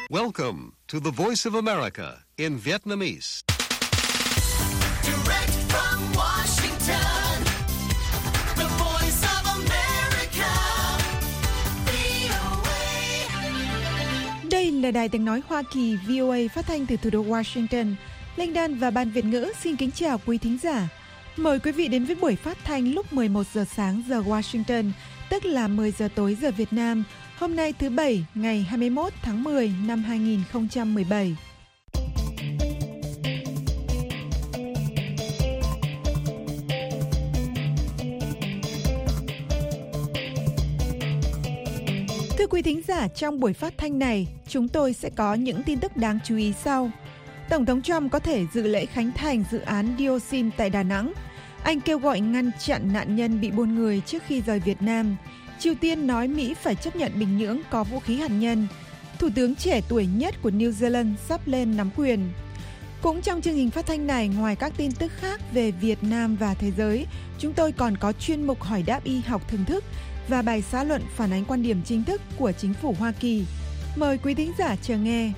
Welcome to the Voice of America in Vietnamese. Direct from Washington, the Voice of America, VOA. Đây là Đài Tiếng nói Hoa Kỳ VOA phát thanh từ thủ đô Washington. Linh Đan và Ban Việt ngữ xin kính chào quý thính giả. Mời quý vị đến với buổi phát thanh lúc 11 giờ sáng giờ Washington, tức là 10 giờ tối giờ Việt Nam. Hôm nay thứ Bảy, ngày 21 tháng 10 năm 2017. Thưa quý thính giả, trong buổi phát thanh này, chúng tôi sẽ có những tin tức đáng chú ý sau. Tổng thống Trump có thể dự lễ khánh thành dự án dioxin tại Đà Nẵng. Anh kêu gọi ngăn chặn nạn nhân bị buôn người trước khi rời Việt Nam. Triều Tiên nói Mỹ phải chấp nhận Bình Nhưỡng có vũ khí hạt nhân. Thủ tướng trẻ tuổi nhất của New Zealand sắp lên nắm quyền. Cũng trong chương trình phát thanh này, ngoài các tin tức khác về Việt Nam và thế giới, chúng tôi còn có chuyên mục hỏi đáp y học thường thức và bài xã luận phản ánh quan điểm chính thức của chính phủ Hoa Kỳ. Mời quý thính giả chờ nghe.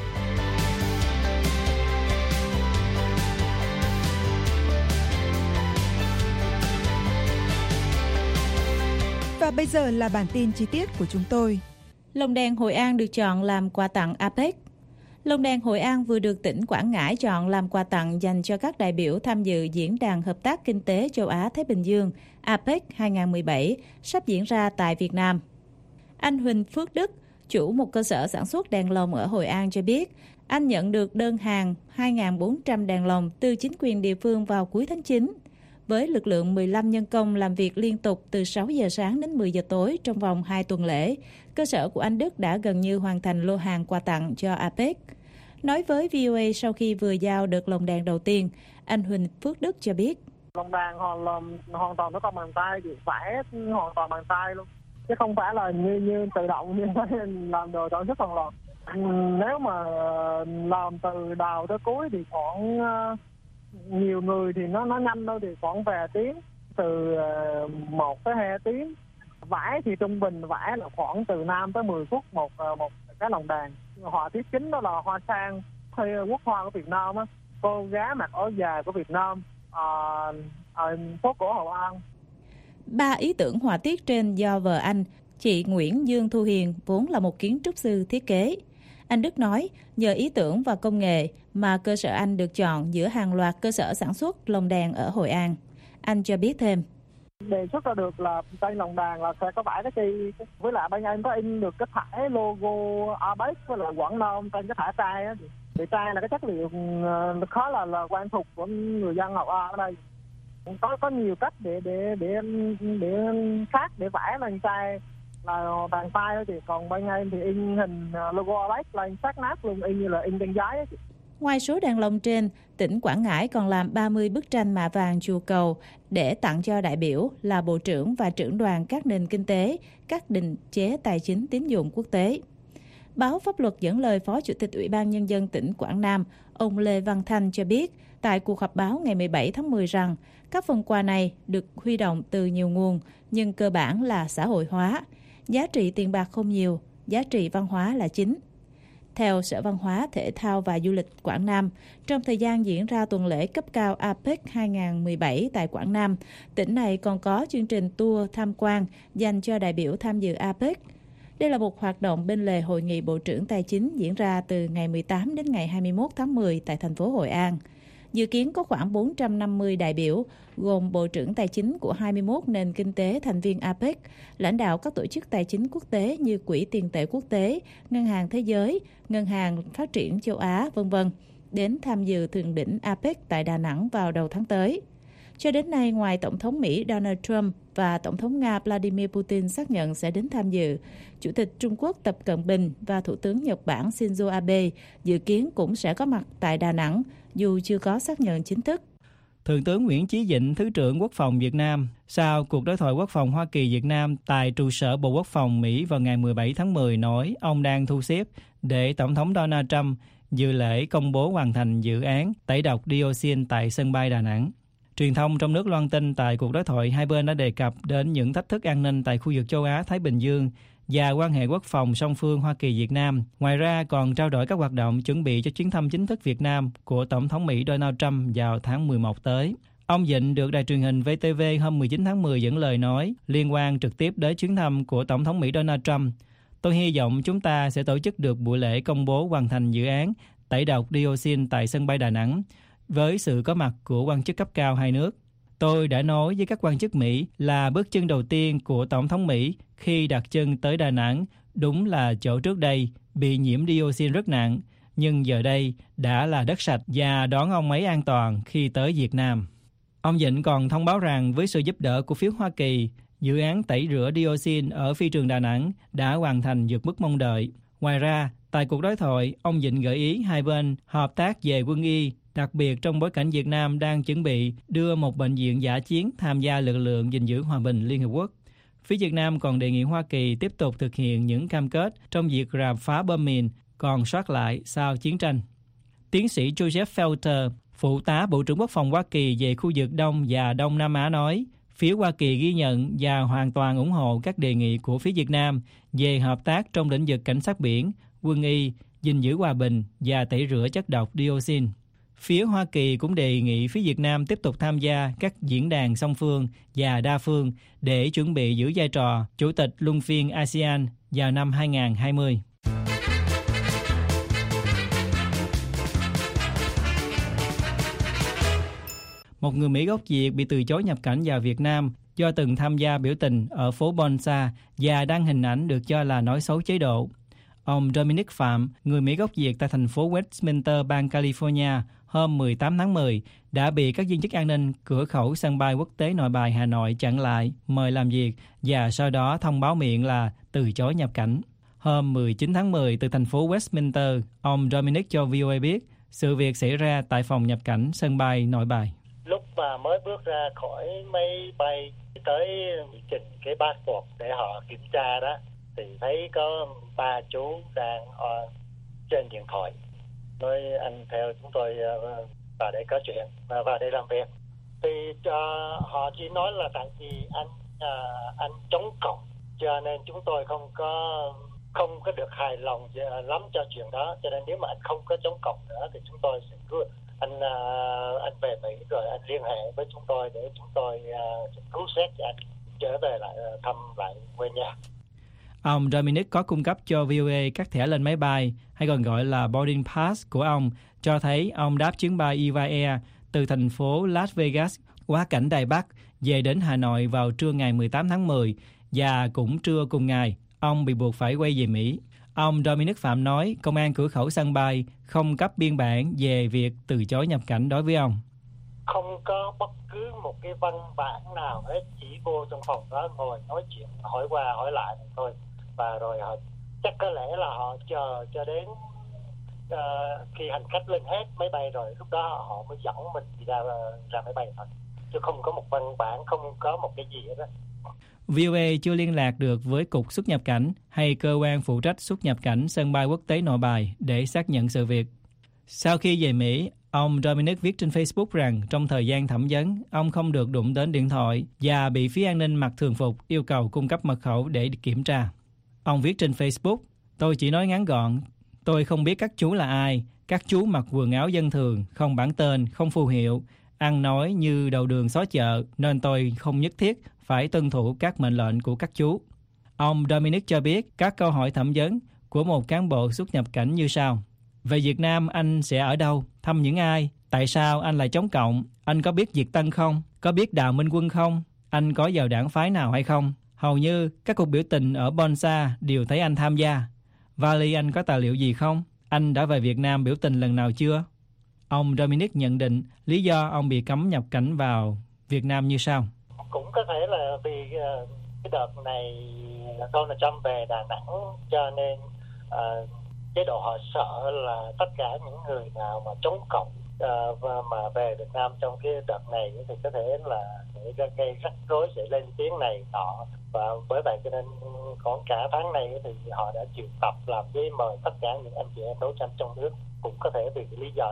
Và bây giờ là bản tin chi tiết của chúng tôi. Lồng đèn Hội An được chọn làm quà tặng APEC. Lồng đèn Hội An vừa được tỉnh Quảng Ngãi chọn làm quà tặng dành cho các đại biểu tham dự Diễn đàn Hợp tác Kinh tế Châu Á-Thái Bình Dương APEC 2017 sắp diễn ra tại Việt Nam. Anh Huỳnh Phước Đức, chủ một cơ sở sản xuất đèn lồng ở Hội An cho biết, anh nhận được đơn hàng 2.400 đèn lồng từ chính quyền địa phương vào cuối tháng 9. Với lực lượng 15 nhân công làm việc liên tục từ 6 giờ sáng đến 10 giờ tối trong vòng 2 tuần lễ, cơ sở của anh Đức đã gần như hoàn thành lô hàng quà tặng cho APEC. Nói với VOA sau khi vừa giao đợt lồng đèn đầu tiên, anh Huỳnh Phước Đức cho biết. Lồng đèn hoàn toàn nó còn bằng tay, được vẽ hoàn toàn bằng tay luôn, chứ không phải là như tự động như làm đồ sản xuất bằng lò. Nếu mà làm từ đầu tới cuối thì khoảng nhiều người thì nó nhanh thôi, thì khoảng vài tiếng, từ 1 tới 2 tiếng. Vải thì trung bình vải là khoảng từ 5 tới 10 phút một cái lồng đèn. Họa tiết chính đó là hoa sen, quốc hoa của Việt Nam á, cô gái mặc áo dài của Việt Nam, phố cổ Hội An. 3 ý tưởng họa tiết trên do vợ anh, chị Nguyễn Dương Thu Hiền, vốn là một kiến trúc sư thiết kế. Anh Đức nói, nhờ ý tưởng và công nghệ mà cơ sở anh được chọn giữa hàng loạt cơ sở sản xuất lồng đèn ở Hội An. Anh cho biết thêm. Đề xuất ra được là trên lồng đèn là sẽ có vải cái cây, với lại bên em có in được cái thẻ logo APEC với lại Quảng Nam trên cái thẻ trai á. Thì trai là cái chất liệu khá là quen thuộc của người dân Hội An ở đây. Có nhiều cách để khác để vẽ lên trai là bàn tay đó chị, còn bên em thì in hình logo APEC lên sát nát luôn, y như là in trên giấy đó chị. Ngoài số đèn lồng trên, tỉnh Quảng Ngãi còn làm 30 bức tranh mạ vàng chùa cầu để tặng cho đại biểu là Bộ trưởng và trưởng đoàn các nền kinh tế, các định chế tài chính tín dụng quốc tế. Báo Pháp luật dẫn lời Phó Chủ tịch Ủy ban Nhân dân tỉnh Quảng Nam, ông Lê Văn Thanh cho biết tại cuộc họp báo ngày 17 tháng 10 rằng các phần quà này được huy động từ nhiều nguồn nhưng cơ bản là xã hội hóa. Giá trị tiền bạc không nhiều, giá trị văn hóa là chính. Theo Sở Văn hóa, Thể thao và Du lịch Quảng Nam, trong thời gian diễn ra tuần lễ cấp cao APEC 2017 tại Quảng Nam, tỉnh này còn có chương trình tour tham quan dành cho đại biểu tham dự APEC. Đây là một hoạt động bên lề Hội nghị Bộ trưởng Tài chính diễn ra từ ngày 18 đến ngày 21 tháng 10 tại thành phố Hội An. Dự kiến có khoảng 450 đại biểu, gồm Bộ trưởng Tài chính của 21 nền kinh tế thành viên APEC, lãnh đạo các tổ chức tài chính quốc tế như Quỹ tiền tệ quốc tế, Ngân hàng Thế giới, Ngân hàng Phát triển châu Á, v.v. đến tham dự thượng đỉnh APEC tại Đà Nẵng vào đầu tháng tới. Cho đến nay, ngoài Tổng thống Mỹ Donald Trump và Tổng thống Nga Vladimir Putin xác nhận sẽ đến tham dự, Chủ tịch Trung Quốc Tập Cận Bình và Thủ tướng Nhật Bản Shinzo Abe dự kiến cũng sẽ có mặt tại Đà Nẵng, dù chưa có xác nhận chính thức. Thượng tướng Nguyễn Chí Vịnh, Thứ trưởng Quốc phòng Việt Nam, sau cuộc đối thoại quốc phòng Hoa Kỳ-Việt Nam tại trụ sở Bộ Quốc phòng Mỹ vào ngày 17 tháng 10 nói ông đang thu xếp để Tổng thống Donald Trump dự lễ công bố hoàn thành dự án tẩy độc dioxin tại sân bay Đà Nẵng. Truyền thông trong nước loan tin tại cuộc đối thoại hai bên đã đề cập đến những thách thức an ninh tại khu vực châu Á-Thái Bình Dương và quan hệ quốc phòng song phương Hoa Kỳ-Việt Nam. Ngoài ra còn trao đổi các hoạt động chuẩn bị cho chuyến thăm chính thức Việt Nam của Tổng thống Mỹ Donald Trump vào tháng 11 tới. Ông Vịnh được đài truyền hình VTV hôm 19 tháng 10 dẫn lời nói liên quan trực tiếp đến chuyến thăm của Tổng thống Mỹ Donald Trump. Tôi hy vọng chúng ta sẽ tổ chức được buổi lễ công bố hoàn thành dự án tẩy độc dioxin tại sân bay Đà Nẵng với sự có mặt của quan chức cấp cao hai nước. Tôi đã nói với các quan chức Mỹ là bước chân đầu tiên của Tổng thống Mỹ khi đặt chân tới Đà Nẵng đúng là chỗ trước đây bị nhiễm dioxin rất nặng, nhưng giờ đây đã là đất sạch và đón ông ấy an toàn khi tới Việt Nam. Ông Vịnh còn thông báo rằng với sự giúp đỡ của phía Hoa Kỳ, dự án tẩy rửa dioxin ở phi trường Đà Nẵng đã hoàn thành vượt mức mong đợi. Ngoài ra, tại cuộc đối thoại, ông Vịnh gợi ý hai bên hợp tác về quân y, đặc biệt trong bối cảnh Việt Nam đang chuẩn bị đưa một bệnh viện dã chiến tham gia lực lượng gìn giữ hòa bình Liên Hợp Quốc. Phía Việt Nam còn đề nghị Hoa Kỳ tiếp tục thực hiện những cam kết trong việc rà phá bom mìn còn sót lại sau chiến tranh. Tiến sĩ Joseph Felter, phụ tá Bộ trưởng Quốc phòng Hoa Kỳ về khu vực Đông và Đông Nam Á nói, phía Hoa Kỳ ghi nhận và hoàn toàn ủng hộ các đề nghị của phía Việt Nam về hợp tác trong lĩnh vực cảnh sát biển, quân y, gìn giữ hòa bình và tẩy rửa chất độc dioxin. Phía Hoa Kỳ cũng đề nghị phía Việt Nam tiếp tục tham gia các diễn đàn song phương và đa phương để chuẩn bị giữ vai trò Chủ tịch luân phiên ASEAN vào năm 2020. Một người Mỹ gốc Việt bị từ chối nhập cảnh vào Việt Nam do từng tham gia biểu tình ở phố Bonsa và đăng hình ảnh được cho là nói xấu chế độ. Ông Dominic Phạm, người Mỹ gốc Việt tại thành phố Westminster, bang California, hôm 18 tháng 10 đã bị các viên chức an ninh cửa khẩu sân bay quốc tế Nội Bài Hà Nội chặn lại, mời làm việc và sau đó thông báo miệng là từ chối nhập cảnh. Hôm 19 tháng 10 từ thành phố Westminster, ông Dominic cho VOA biết sự việc xảy ra tại phòng nhập cảnh sân bay Nội Bài. Lúc mà mới bước ra khỏi máy bay tới trình cái passport để họ kiểm tra đó, thì thấy có ba chú đang trên điện thoại. Nói anh theo chúng tôi vào để có chuyện, vào để làm việc. Thì họ chỉ nói là tại vì anh chống cộng, cho nên chúng tôi không có được hài lòng lắm cho chuyện đó. Cho nên nếu mà anh không có chống cộng nữa thì chúng tôi sẽ anh về Mỹ rồi anh liên hệ với chúng tôi để chúng tôi cứu xét cho anh trở về lại thăm lại quê nhà. Ông Dominic có cung cấp cho VOA các thẻ lên máy bay, hay còn gọi là boarding pass của ông, cho thấy ông đáp chuyến bay Eva Air từ thành phố Las Vegas quá cảnh Đài Bắc về đến Hà Nội vào trưa ngày 18 tháng 10 và cũng trưa cùng ngày, ông bị buộc phải quay về Mỹ. Ông Dominic Phạm nói công an cửa khẩu sân bay không cấp biên bản về việc từ chối nhập cảnh đối với ông. Không có bất cứ một cái văn bản nào hết, chỉ vô trong phòng đó ngồi nói chuyện, hỏi qua hỏi lại thôi. Và rồi họ chắc có lẽ là họ chờ cho đến khi hành khách lên hết máy bay rồi lúc đó họ mới dẫn mình đi ra máy bay thôi. Chứ không có một văn bản, không có một cái gì hết đó. VOA chưa liên lạc được với Cục Xuất nhập cảnh hay cơ quan phụ trách xuất nhập cảnh sân bay quốc tế Nội Bài để xác nhận sự việc. Sau khi về Mỹ, ông Dominic viết trên Facebook rằng trong thời gian thẩm vấn, ông không được đụng đến điện thoại và bị phía an ninh mặc thường phục yêu cầu cung cấp mật khẩu để kiểm tra. Ông viết trên Facebook, tôi chỉ nói ngắn gọn, tôi không biết các chú là ai, các chú mặc quần áo dân thường, không bản tên, không phù hiệu, ăn nói như đầu đường xó chợ nên tôi không nhất thiết phải tuân thủ các mệnh lệnh của các chú. Ông Dominic cho biết các câu hỏi thẩm vấn của một cán bộ xuất nhập cảnh như sau. Về Việt Nam anh sẽ ở đâu? Thăm những ai? Tại sao anh lại chống cộng? Anh có biết Việt Tân không? Có biết Đào Minh Quân không? Anh có vào đảng phái nào hay không? Hầu như các cuộc biểu tình ở Bonsa đều thấy anh tham gia. Vali anh có tài liệu gì không? Anh đã về Việt Nam biểu tình lần nào chưa? Ông Dominic nhận định lý do ông bị cấm nhập cảnh vào Việt Nam như sau. Cũng có thể là vì cái đợt này Donald Trump về Đà Nẵng, cho nên chế độ họ sợ là tất cả những người nào mà chống cộng mà về Việt Nam trong cái đợt này thì có thể là gây rắc rối, sẽ lên tiếng này nọ, và bởi vậy cho nên còn cả tháng này thì họ đã triệu tập làm với mời tất cả những anh chị em đấu tranh trong nước, cũng có thể vì cái lý do này.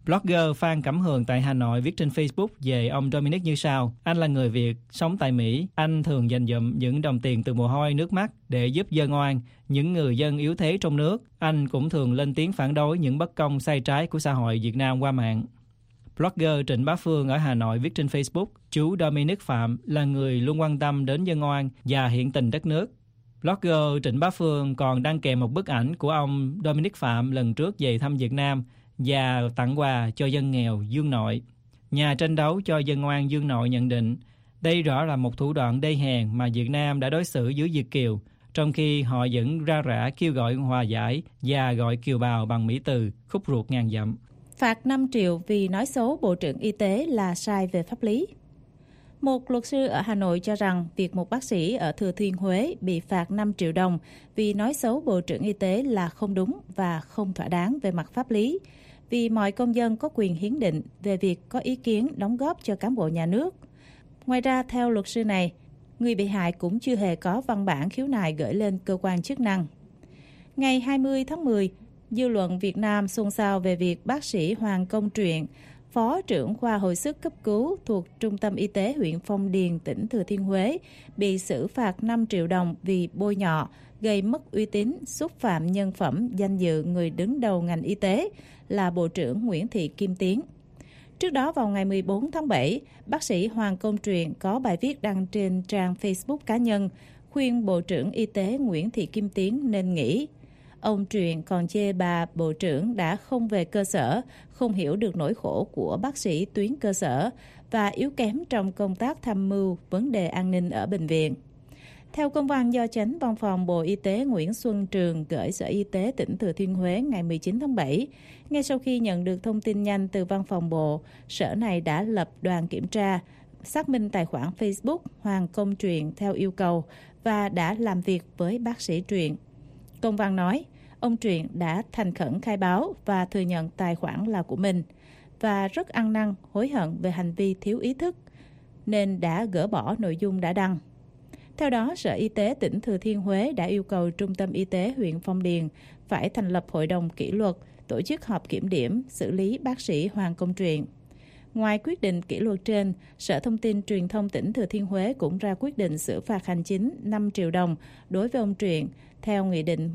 Blogger Phan Cẩm Hường tại Hà Nội viết trên Facebook về ông Dominic như sau. Anh là người Việt, sống tại Mỹ. Anh thường dành dụm những đồng tiền từ mồ hôi, nước mắt để giúp dân oan, những người dân yếu thế trong nước. Anh cũng thường lên tiếng phản đối những bất công sai trái của xã hội Việt Nam qua mạng. Blogger Trịnh Bá Phương ở Hà Nội viết trên Facebook, chú Dominic Phạm là người luôn quan tâm đến dân oan và hiện tình đất nước. Blogger Trịnh Bá Phương còn đăng kèm một bức ảnh của ông Dominic Phạm lần trước về thăm Việt Nam và tặng quà cho dân nghèo Dương Nội. Nhà tranh đấu cho dân oan Dương Nội nhận định, đây rõ là một thủ đoạn đê hèn mà Việt Nam đã đối xử với Việt kiều, trong khi họ vẫn ra rã kêu gọi hòa giải và gọi kiều bào bằng mỹ từ khúc ruột ngàn dặm. Phạt 5 triệu vì nói xấu Bộ trưởng Y tế là sai về pháp lý. Một luật sư ở Hà Nội cho rằng việc một bác sĩ ở Thừa Thiên Huế bị phạt 5 triệu đồng vì nói xấu Bộ trưởng Y tế là không đúng và không thỏa đáng về mặt pháp lý, vì mọi công dân có quyền hiến định về việc có ý kiến đóng góp cho cán bộ nhà nước. Ngoài ra, theo luật sư này, người bị hại cũng chưa hề có văn bản khiếu nại gửi lên cơ quan chức năng. Ngày 20 tháng 10, dư luận Việt Nam xôn xao về việc bác sĩ Hoàng Công Truyện, Phó trưởng khoa hồi sức cấp cứu thuộc Trung tâm Y tế huyện Phong Điền, tỉnh Thừa Thiên Huế, bị xử phạt 5 triệu đồng vì bôi nhọ, gây mất uy tín, xúc phạm nhân phẩm, danh dự người đứng đầu ngành y tế là Bộ trưởng Nguyễn Thị Kim Tiến. Trước đó vào ngày 14 tháng 7, bác sĩ Hoàng Công Truyện có bài viết đăng trên trang Facebook cá nhân khuyên Bộ trưởng Y tế Nguyễn Thị Kim Tiến nên nghỉ. Ông Truyện còn chê bà Bộ trưởng đã không về cơ sở, không hiểu được nỗi khổ của bác sĩ tuyến cơ sở và yếu kém trong công tác tham mưu vấn đề an ninh ở bệnh viện. Theo công văn do Chánh Văn phòng Bộ Y tế Nguyễn Xuân Trường gửi Sở Y tế tỉnh Thừa Thiên Huế ngày 19 tháng 7, ngay sau khi nhận được thông tin nhanh từ Văn phòng Bộ, Sở này đã lập đoàn kiểm tra, xác minh tài khoản Facebook Hoàng Công Truyện theo yêu cầu và đã làm việc với bác sĩ Truyện. Công văn nói, ông Truyện đã thành khẩn khai báo và thừa nhận tài khoản là của mình và rất ăn năn, hối hận về hành vi thiếu ý thức, nên đã gỡ bỏ nội dung đã đăng. Theo đó, Sở Y tế tỉnh Thừa Thiên Huế đã yêu cầu Trung tâm Y tế huyện Phong Điền phải thành lập hội đồng kỷ luật, tổ chức họp kiểm điểm, xử lý bác sĩ Hoàng Công Truyện. Ngoài quyết định kỷ luật trên, Sở Thông tin Truyền thông tỉnh Thừa Thiên Huế cũng ra quyết định xử phạt hành chính 5 triệu đồng đối với ông Truyện theo Nghị định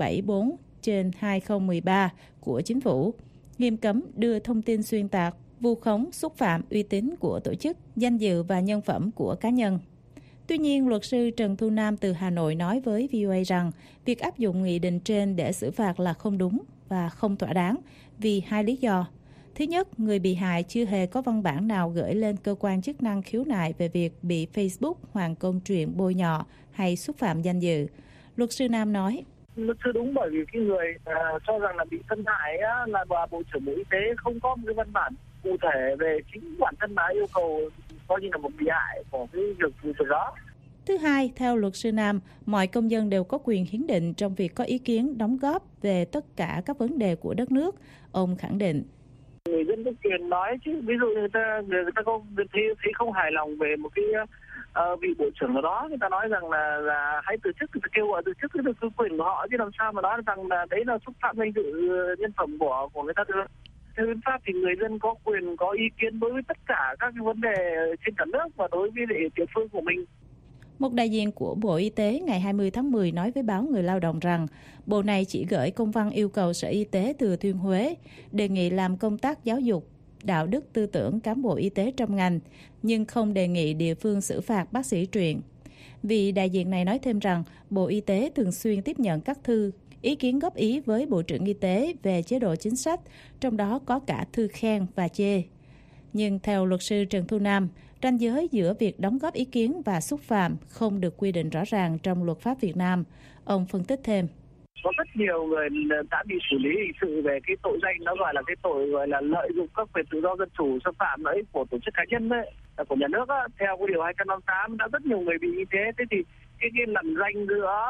174/2013 của Chính phủ, nghiêm cấm đưa thông tin xuyên tạc, vu khống, xúc phạm uy tín của tổ chức, danh dự và nhân phẩm của cá nhân. Tuy nhiên, luật sư Trần Thu Nam từ Hà Nội nói với VOA rằng việc áp dụng nghị định trên để xử phạt là không đúng và không thỏa đáng vì hai lý do. Thứ nhất, người bị hại chưa hề có văn bản nào gửi lên cơ quan chức năng khiếu nại về việc bị Facebook Hoàng Công Truyện bôi nhọ hay xúc phạm danh dự. Luật sư Nam nói, Luật sư đúng, bởi vì cái người cho rằng là bị xâm hại là Bộ trưởng Bộ Y tế không có một cái văn bản cụ thể về chính bản thân bà yêu cầu coi như là một bị hại của cái việc đó. Thứ hai, theo luật sư Nam, mọi công dân đều có quyền hiến định trong việc có ý kiến đóng góp về tất cả các vấn đề của đất nước. Ông khẳng định. Người dân có quyền nói chứ, ví dụ người ta thấy không hài lòng về một cái vị bộ trưởng nào đó, người ta nói rằng là hãy từ chức, người ta kêu gọi từ chức, cái quyền của họ, chứ làm sao mà nói rằng là đấy là xúc phạm danh dự nhân phẩm của người ta được. Theo hiến pháp thì người dân có quyền có ý kiến đối với tất cả các cái vấn đề trên cả nước và đối với địa phương của mình. Một đại diện của Bộ Y tế ngày 20 tháng 10 nói với báo Người Lao động rằng Bộ này chỉ gửi công văn yêu cầu Sở Y tế Thừa Thiên Huế đề nghị làm công tác giáo dục, đạo đức tư tưởng cán bộ y tế trong ngành, nhưng không đề nghị địa phương xử phạt bác sĩ Truyện. Vị đại diện này nói thêm rằng Bộ Y tế thường xuyên tiếp nhận các thư, ý kiến góp ý với Bộ trưởng Y tế về chế độ chính sách, trong đó có cả thư khen và chê. Nhưng theo luật sư Trần Thu Nam, ranh giới giữa việc đóng góp ý kiến và xúc phạm không được quy định rõ ràng trong luật pháp Việt Nam. Ông phân tích thêm. Có rất nhiều người đã bị xử lý hình sự về cái tội danh nó gọi là cái tội gọi là lợi dụng các quyền tự do dân chủ, xâm phạm lợi ích của tổ chức cá nhân đấy, của nhà nước á. Theo cái điều 258 đã rất nhiều người bị như thế. Thế thì cái lằn ranh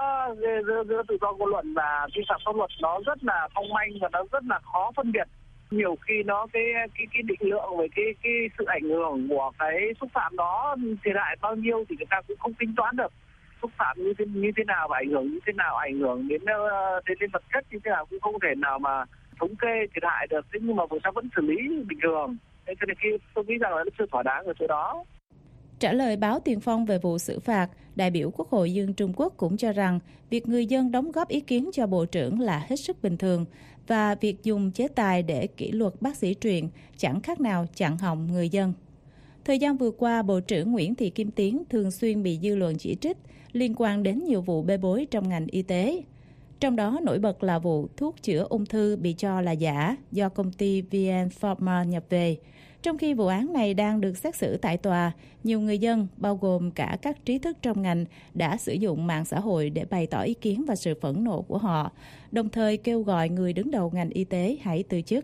giữa tự do ngôn luận và vi phạm pháp luật nó rất là mong manh và nó rất là khó phân biệt. Nhiều khi nó cái định lượng về cái sự ảnh hưởng của cái xúc phạm đó thiệt hại bao nhiêu thì người ta cũng không tính toán được. Xúc phạm như thế nào và ảnh hưởng như thế nào, ảnh hưởng đến vật chất như thế nào cũng không thể nào mà thống kê thiệt hại được, thế nhưng mà vụ sao vẫn xử lý bình thường. Thế cho nên khi tôi nghĩ rằng là nó chưa thỏa đáng ở chỗ đó. Trả lời báo Tiền Phong về vụ xử phạt, đại biểu Quốc hội Dương Trung Quốc cũng cho rằng việc người dân đóng góp ý kiến cho Bộ trưởng là hết sức bình thường và việc dùng chế tài để kỷ luật bác sĩ truyền chẳng khác nào chặn họng người dân. Thời gian vừa qua, Bộ trưởng Nguyễn Thị Kim Tiến thường xuyên bị dư luận chỉ trích liên quan đến nhiều vụ bê bối trong ngành y tế. Trong đó nổi bật là vụ thuốc chữa ung thư bị cho là giả do công ty VN Pharma nhập về. Trong khi vụ án này đang được xét xử tại tòa, nhiều người dân, bao gồm cả các trí thức trong ngành, đã sử dụng mạng xã hội để bày tỏ ý kiến và sự phẫn nộ của họ, đồng thời kêu gọi người đứng đầu ngành y tế hãy từ chức.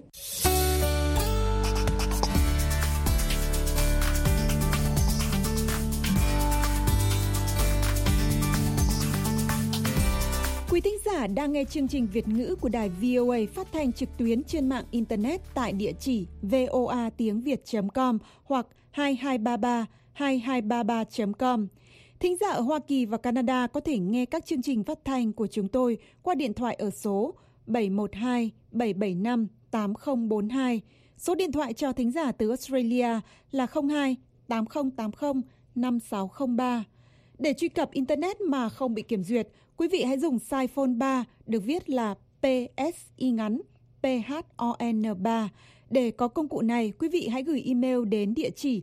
Quý thính giả đang nghe chương trình Việt ngữ của đài VOA phát thanh trực tuyến trên mạng Internet tại địa chỉ voatiengviet.com hoặc 2233 Thính giả ở Hoa Kỳ và Canada có thể nghe các chương trình phát thanh của chúng tôi qua điện thoại ở số 712-775-8042. Số điện thoại cho thính giả từ Australia là 02-8080-5603. Để truy cập Internet mà không bị kiểm duyệt, quý vị hãy dùng size phone 3 được viết là PSI ngắn PHON 3. Để có công cụ này, quý vị hãy gửi email đến địa chỉ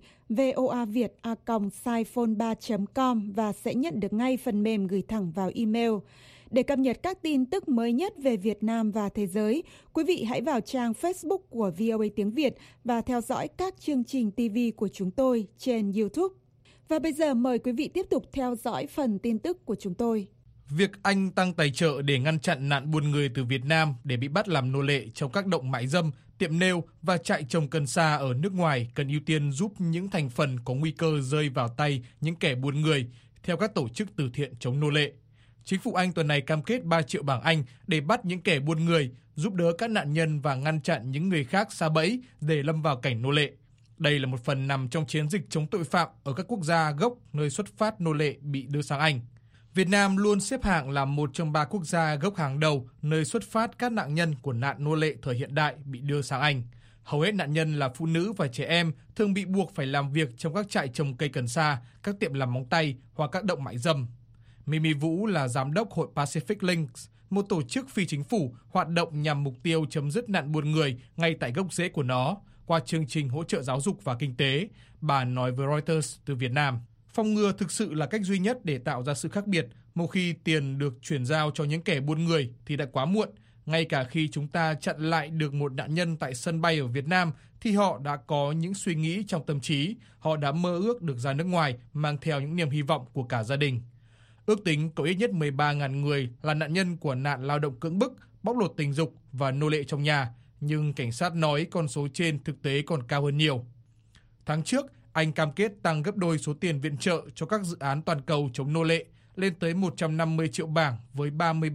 voaviet@siphone3.com và sẽ nhận được ngay phần mềm gửi thẳng vào email. Để cập nhật các tin tức mới nhất về Việt Nam và thế giới, quý vị hãy vào trang Facebook của VOA Tiếng Việt và theo dõi các chương trình TV của chúng tôi trên YouTube. Và bây giờ mời quý vị tiếp tục theo dõi phần tin tức của chúng tôi. Việc Anh tăng tài trợ để ngăn chặn nạn buôn người từ Việt Nam để bị bắt làm nô lệ trong các động mại dâm, tiệm nêu và trại trồng cần sa ở nước ngoài cần ưu tiên giúp những thành phần có nguy cơ rơi vào tay những kẻ buôn người, theo các tổ chức từ thiện chống nô lệ. Chính phủ Anh tuần này cam kết 3 triệu bảng Anh để bắt những kẻ buôn người, giúp đỡ các nạn nhân và ngăn chặn những người khác sa bẫy để lâm vào cảnh nô lệ. Đây là một phần nằm trong chiến dịch chống tội phạm ở các quốc gia gốc nơi xuất phát nô lệ bị đưa sang Anh. Việt Nam luôn xếp hạng là một trong 3 quốc gia gốc hàng đầu nơi xuất phát các nạn nhân của nạn nô lệ thời hiện đại bị đưa sang Anh. Hầu hết nạn nhân là phụ nữ và trẻ em, thường bị buộc phải làm việc trong các trại trồng cây cần sa, các tiệm làm móng tay hoặc các động mại dâm. Mimi Vũ là giám đốc hội Pacific Links, một tổ chức phi chính phủ hoạt động nhằm mục tiêu chấm dứt nạn buôn người ngay tại gốc rễ của nó, qua chương trình hỗ trợ giáo dục và kinh tế. Bà nói với Reuters từ Việt Nam, phòng ngừa thực sự là cách duy nhất để tạo ra sự khác biệt. Một khi tiền được chuyển giao cho những kẻ buôn người thì đã quá muộn. Ngay cả khi chúng ta chặn lại được một nạn nhân tại sân bay ở Việt Nam thì họ đã có những suy nghĩ trong tâm trí. Họ đã mơ ước được ra nước ngoài mang theo những niềm hy vọng của cả gia đình. Ước tính có ít nhất 13.000 người là nạn nhân của nạn lao động cưỡng bức, bóc lột tình dục và nô lệ trong nhà. Nhưng cảnh sát nói con số trên thực tế còn cao hơn nhiều. Tháng trước, Anh cam kết tăng gấp đôi số tiền viện trợ cho các dự án toàn cầu chống nô lệ, lên tới 150 triệu bảng với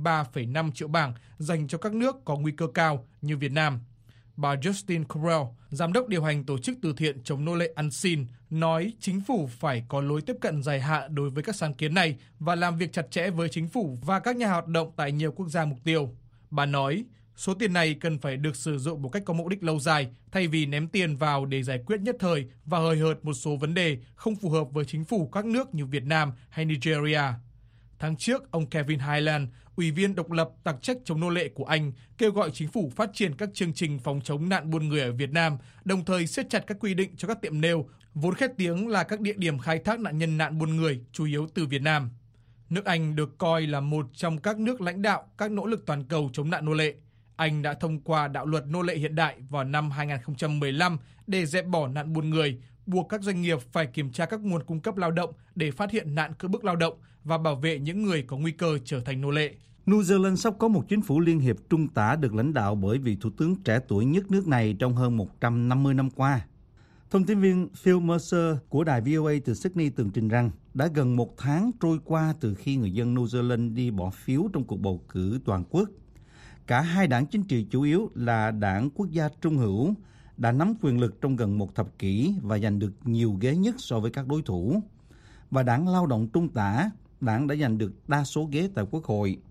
33,5 triệu bảng dành cho các nước có nguy cơ cao như Việt Nam. Bà Justine Correll, giám đốc điều hành tổ chức từ thiện chống nô lệ Unseen, nói chính phủ phải có lối tiếp cận dài hạn đối với các sáng kiến này và làm việc chặt chẽ với chính phủ và các nhà hoạt động tại nhiều quốc gia mục tiêu. Bà nói, số tiền này cần phải được sử dụng một cách có mục đích lâu dài, thay vì ném tiền vào để giải quyết nhất thời và hời hợt một số vấn đề không phù hợp với chính phủ các nước như Việt Nam hay Nigeria. Tháng trước, ông Kevin Highland, ủy viên độc lập đặc trách chống nô lệ của Anh, kêu gọi chính phủ phát triển các chương trình phòng chống nạn buôn người ở Việt Nam, đồng thời siết chặt các quy định cho các tiệm nêu, vốn khét tiếng là các địa điểm khai thác nạn nhân nạn buôn người, chủ yếu từ Việt Nam. Nước Anh được coi là một trong các nước lãnh đạo các nỗ lực toàn cầu chống nạn nô lệ. Anh đã thông qua đạo luật nô lệ hiện đại vào năm 2015 để dẹp bỏ nạn buôn người, buộc các doanh nghiệp phải kiểm tra các nguồn cung cấp lao động để phát hiện nạn cưỡng bức lao động và bảo vệ những người có nguy cơ trở thành nô lệ. New Zealand sắp có một chính phủ liên hiệp trung tả được lãnh đạo bởi vị thủ tướng trẻ tuổi nhất nước này trong hơn 150 năm qua. Thông tin viên Phil Mercer của đài VOA từ Sydney tường trình rằng đã gần một tháng trôi qua từ khi người dân New Zealand đi bỏ phiếu trong cuộc bầu cử toàn quốc. Cả hai đảng chính trị chủ yếu là đảng Quốc gia Trung hữu đã nắm quyền lực trong gần một thập kỷ và giành được nhiều ghế nhất so với các đối thủ. Và đảng Lao động Trung tả, đảng đã giành được đa số ghế tại Quốc hội.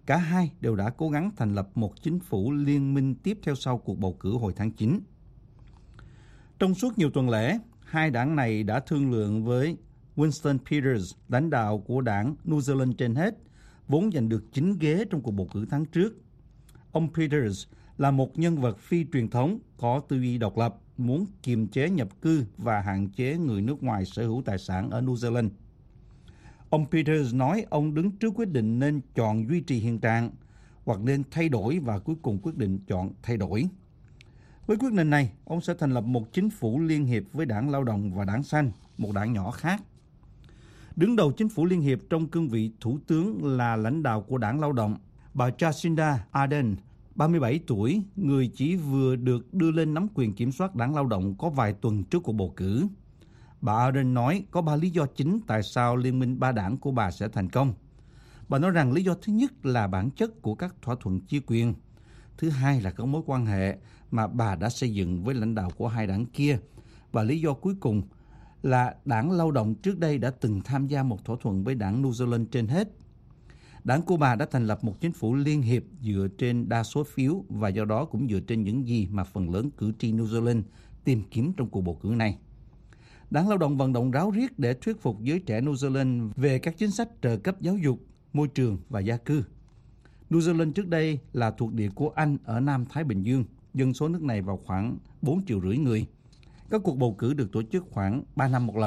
Cả hai đều đã cố gắng thành lập một chính phủ liên minh tiếp theo sau cuộc bầu cử hồi tháng 9. Trong suốt nhiều tuần lễ, hai đảng này đã thương lượng với Winston Peters, lãnh đạo của đảng New Zealand trên hết, vốn giành được 9 ghế trong cuộc bầu cử tháng trước. Ông Peters là một nhân vật phi truyền thống, có tư duy độc lập, muốn kiềm chế nhập cư và hạn chế người nước ngoài sở hữu tài sản ở New Zealand. Ông Peters nói ông đứng trước quyết định nên chọn duy trì hiện trạng hoặc nên thay đổi và cuối cùng quyết định chọn thay đổi. Với quyết định này, ông sẽ thành lập một chính phủ liên hiệp với đảng Lao động và đảng Xanh, một đảng nhỏ khác. Đứng đầu chính phủ liên hiệp trong cương vị thủ tướng là lãnh đạo của đảng Lao động, bà Jacinda Ardern, 37 tuổi, người chỉ vừa được đưa lên nắm quyền kiểm soát đảng Lao động có vài tuần trước cuộc bầu cử. Bà Ardern nói có 3 lý do chính tại sao liên minh 3 đảng của bà sẽ thành công. Bà nói rằng lý do thứ nhất là bản chất của các thỏa thuận chia quyền. Thứ hai là các mối quan hệ mà bà đã xây dựng với lãnh đạo của hai đảng kia. Và lý do cuối cùng là đảng Lao động trước đây đã từng tham gia một thỏa thuận với đảng New Zealand trên hết. Đảng của bà đã thành lập một chính phủ liên hiệp dựa trên đa số phiếu và do đó cũng dựa trên những gì mà phần lớn cử tri New Zealand tìm kiếm trong cuộc bầu cử này. Đảng Lao động vận động ráo riết để thuyết phục giới trẻ New Zealand về các chính sách trợ cấp giáo dục, môi trường và gia cư. New Zealand trước đây là thuộc địa của Anh ở Nam Thái Bình Dương, dân số nước này vào khoảng 4,5 triệu người. Các cuộc bầu cử được tổ chức khoảng 3 năm một lần.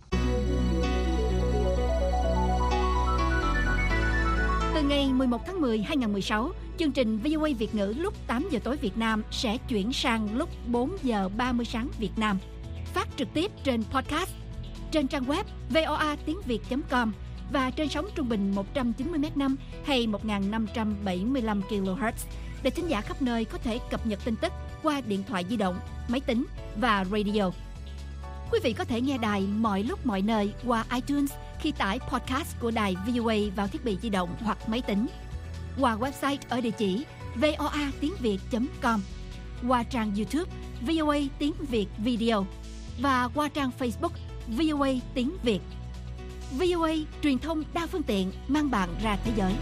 Từ ngày 11 tháng 10, 2016, chương trình VOA Việt ngữ lúc 8 giờ tối Việt Nam sẽ chuyển sang lúc 4 giờ 30 sáng Việt Nam. Phát trực tiếp trên podcast, trên trang web voatiengviet.com và trên sóng trung bình 190 MHz hay 1575 kHz để thính giả khắp nơi có thể cập nhật tin tức qua điện thoại di động, máy tính và radio. Quý vị có thể nghe đài mọi lúc mọi nơi qua iTunes khi tải podcast của đài VOA vào thiết bị di động hoặc máy tính, qua website ở địa chỉ voatiengviet.com, qua trang YouTube VOA Tiếng Việt Video và qua trang Facebook VOA Tiếng Việt. VOA, truyền thông đa phương tiện mang bạn ra thế giới.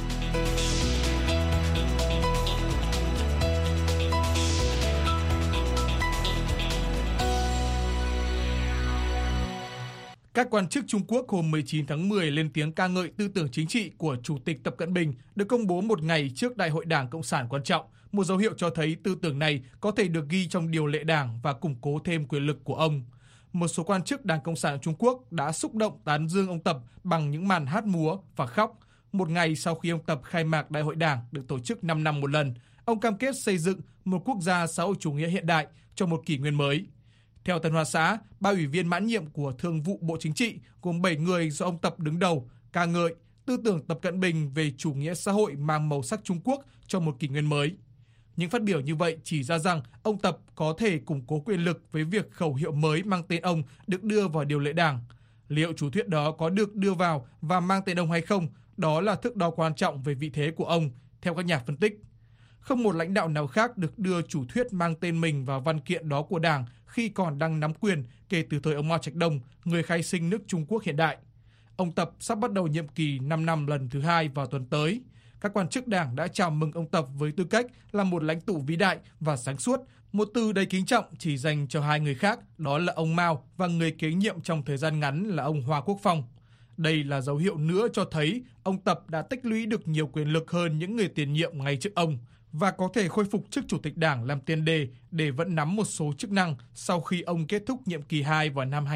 Các quan chức Trung Quốc hôm 19 tháng 10 lên tiếng ca ngợi tư tưởng chính trị của Chủ tịch Tập Cận Bình được công bố một ngày trước Đại hội Đảng Cộng sản quan trọng, một dấu hiệu cho thấy tư tưởng này có thể được ghi trong điều lệ đảng và củng cố thêm quyền lực của ông. Một số quan chức Đảng Cộng sản Trung Quốc đã xúc động tán dương ông Tập bằng những màn hát múa và khóc. Một ngày sau khi ông Tập khai mạc Đại hội Đảng được tổ chức 5 năm một lần, ông cam kết xây dựng một quốc gia xã hội chủ nghĩa hiện đại cho một kỷ nguyên mới. Theo Tân Hoa Xã, 3 ủy viên mãn nhiệm của Thường vụ Bộ Chính trị gồm 7 người do ông Tập đứng đầu, ca ngợi tư tưởng Tập Cận Bình về chủ nghĩa xã hội mang màu sắc Trung Quốc cho một kỷ nguyên mới. Những phát biểu như vậy chỉ ra rằng ông Tập có thể củng cố quyền lực với việc khẩu hiệu mới mang tên ông được đưa vào điều lệ đảng. Liệu chủ thuyết đó có được đưa vào và mang tên ông hay không, đó là thước đo quan trọng về vị thế của ông, theo các nhà phân tích. Không một lãnh đạo nào khác được đưa chủ thuyết mang tên mình vào văn kiện đó của Đảng khi còn đang nắm quyền kể từ thời ông Mao Trạch Đông, người khai sinh nước Trung Quốc hiện đại. Ông Tập sắp bắt đầu nhiệm kỳ 5 năm lần thứ 2 vào tuần tới. Các quan chức Đảng đã chào mừng ông Tập với tư cách là một lãnh tụ vĩ đại và sáng suốt, một từ đầy kính trọng chỉ dành cho hai người khác, đó là ông Mao và người kế nhiệm trong thời gian ngắn là ông Hoa Quốc Phong. Đây là dấu hiệu nữa cho thấy ông Tập đã tích lũy được nhiều quyền lực hơn những người tiền nhiệm ngay trước ông và có thể khôi phục chức chủ tịch Đảng làm tiền đề để vẫn nắm một số chức năng sau khi ông kết thúc nhiệm kỳ 2 vào năm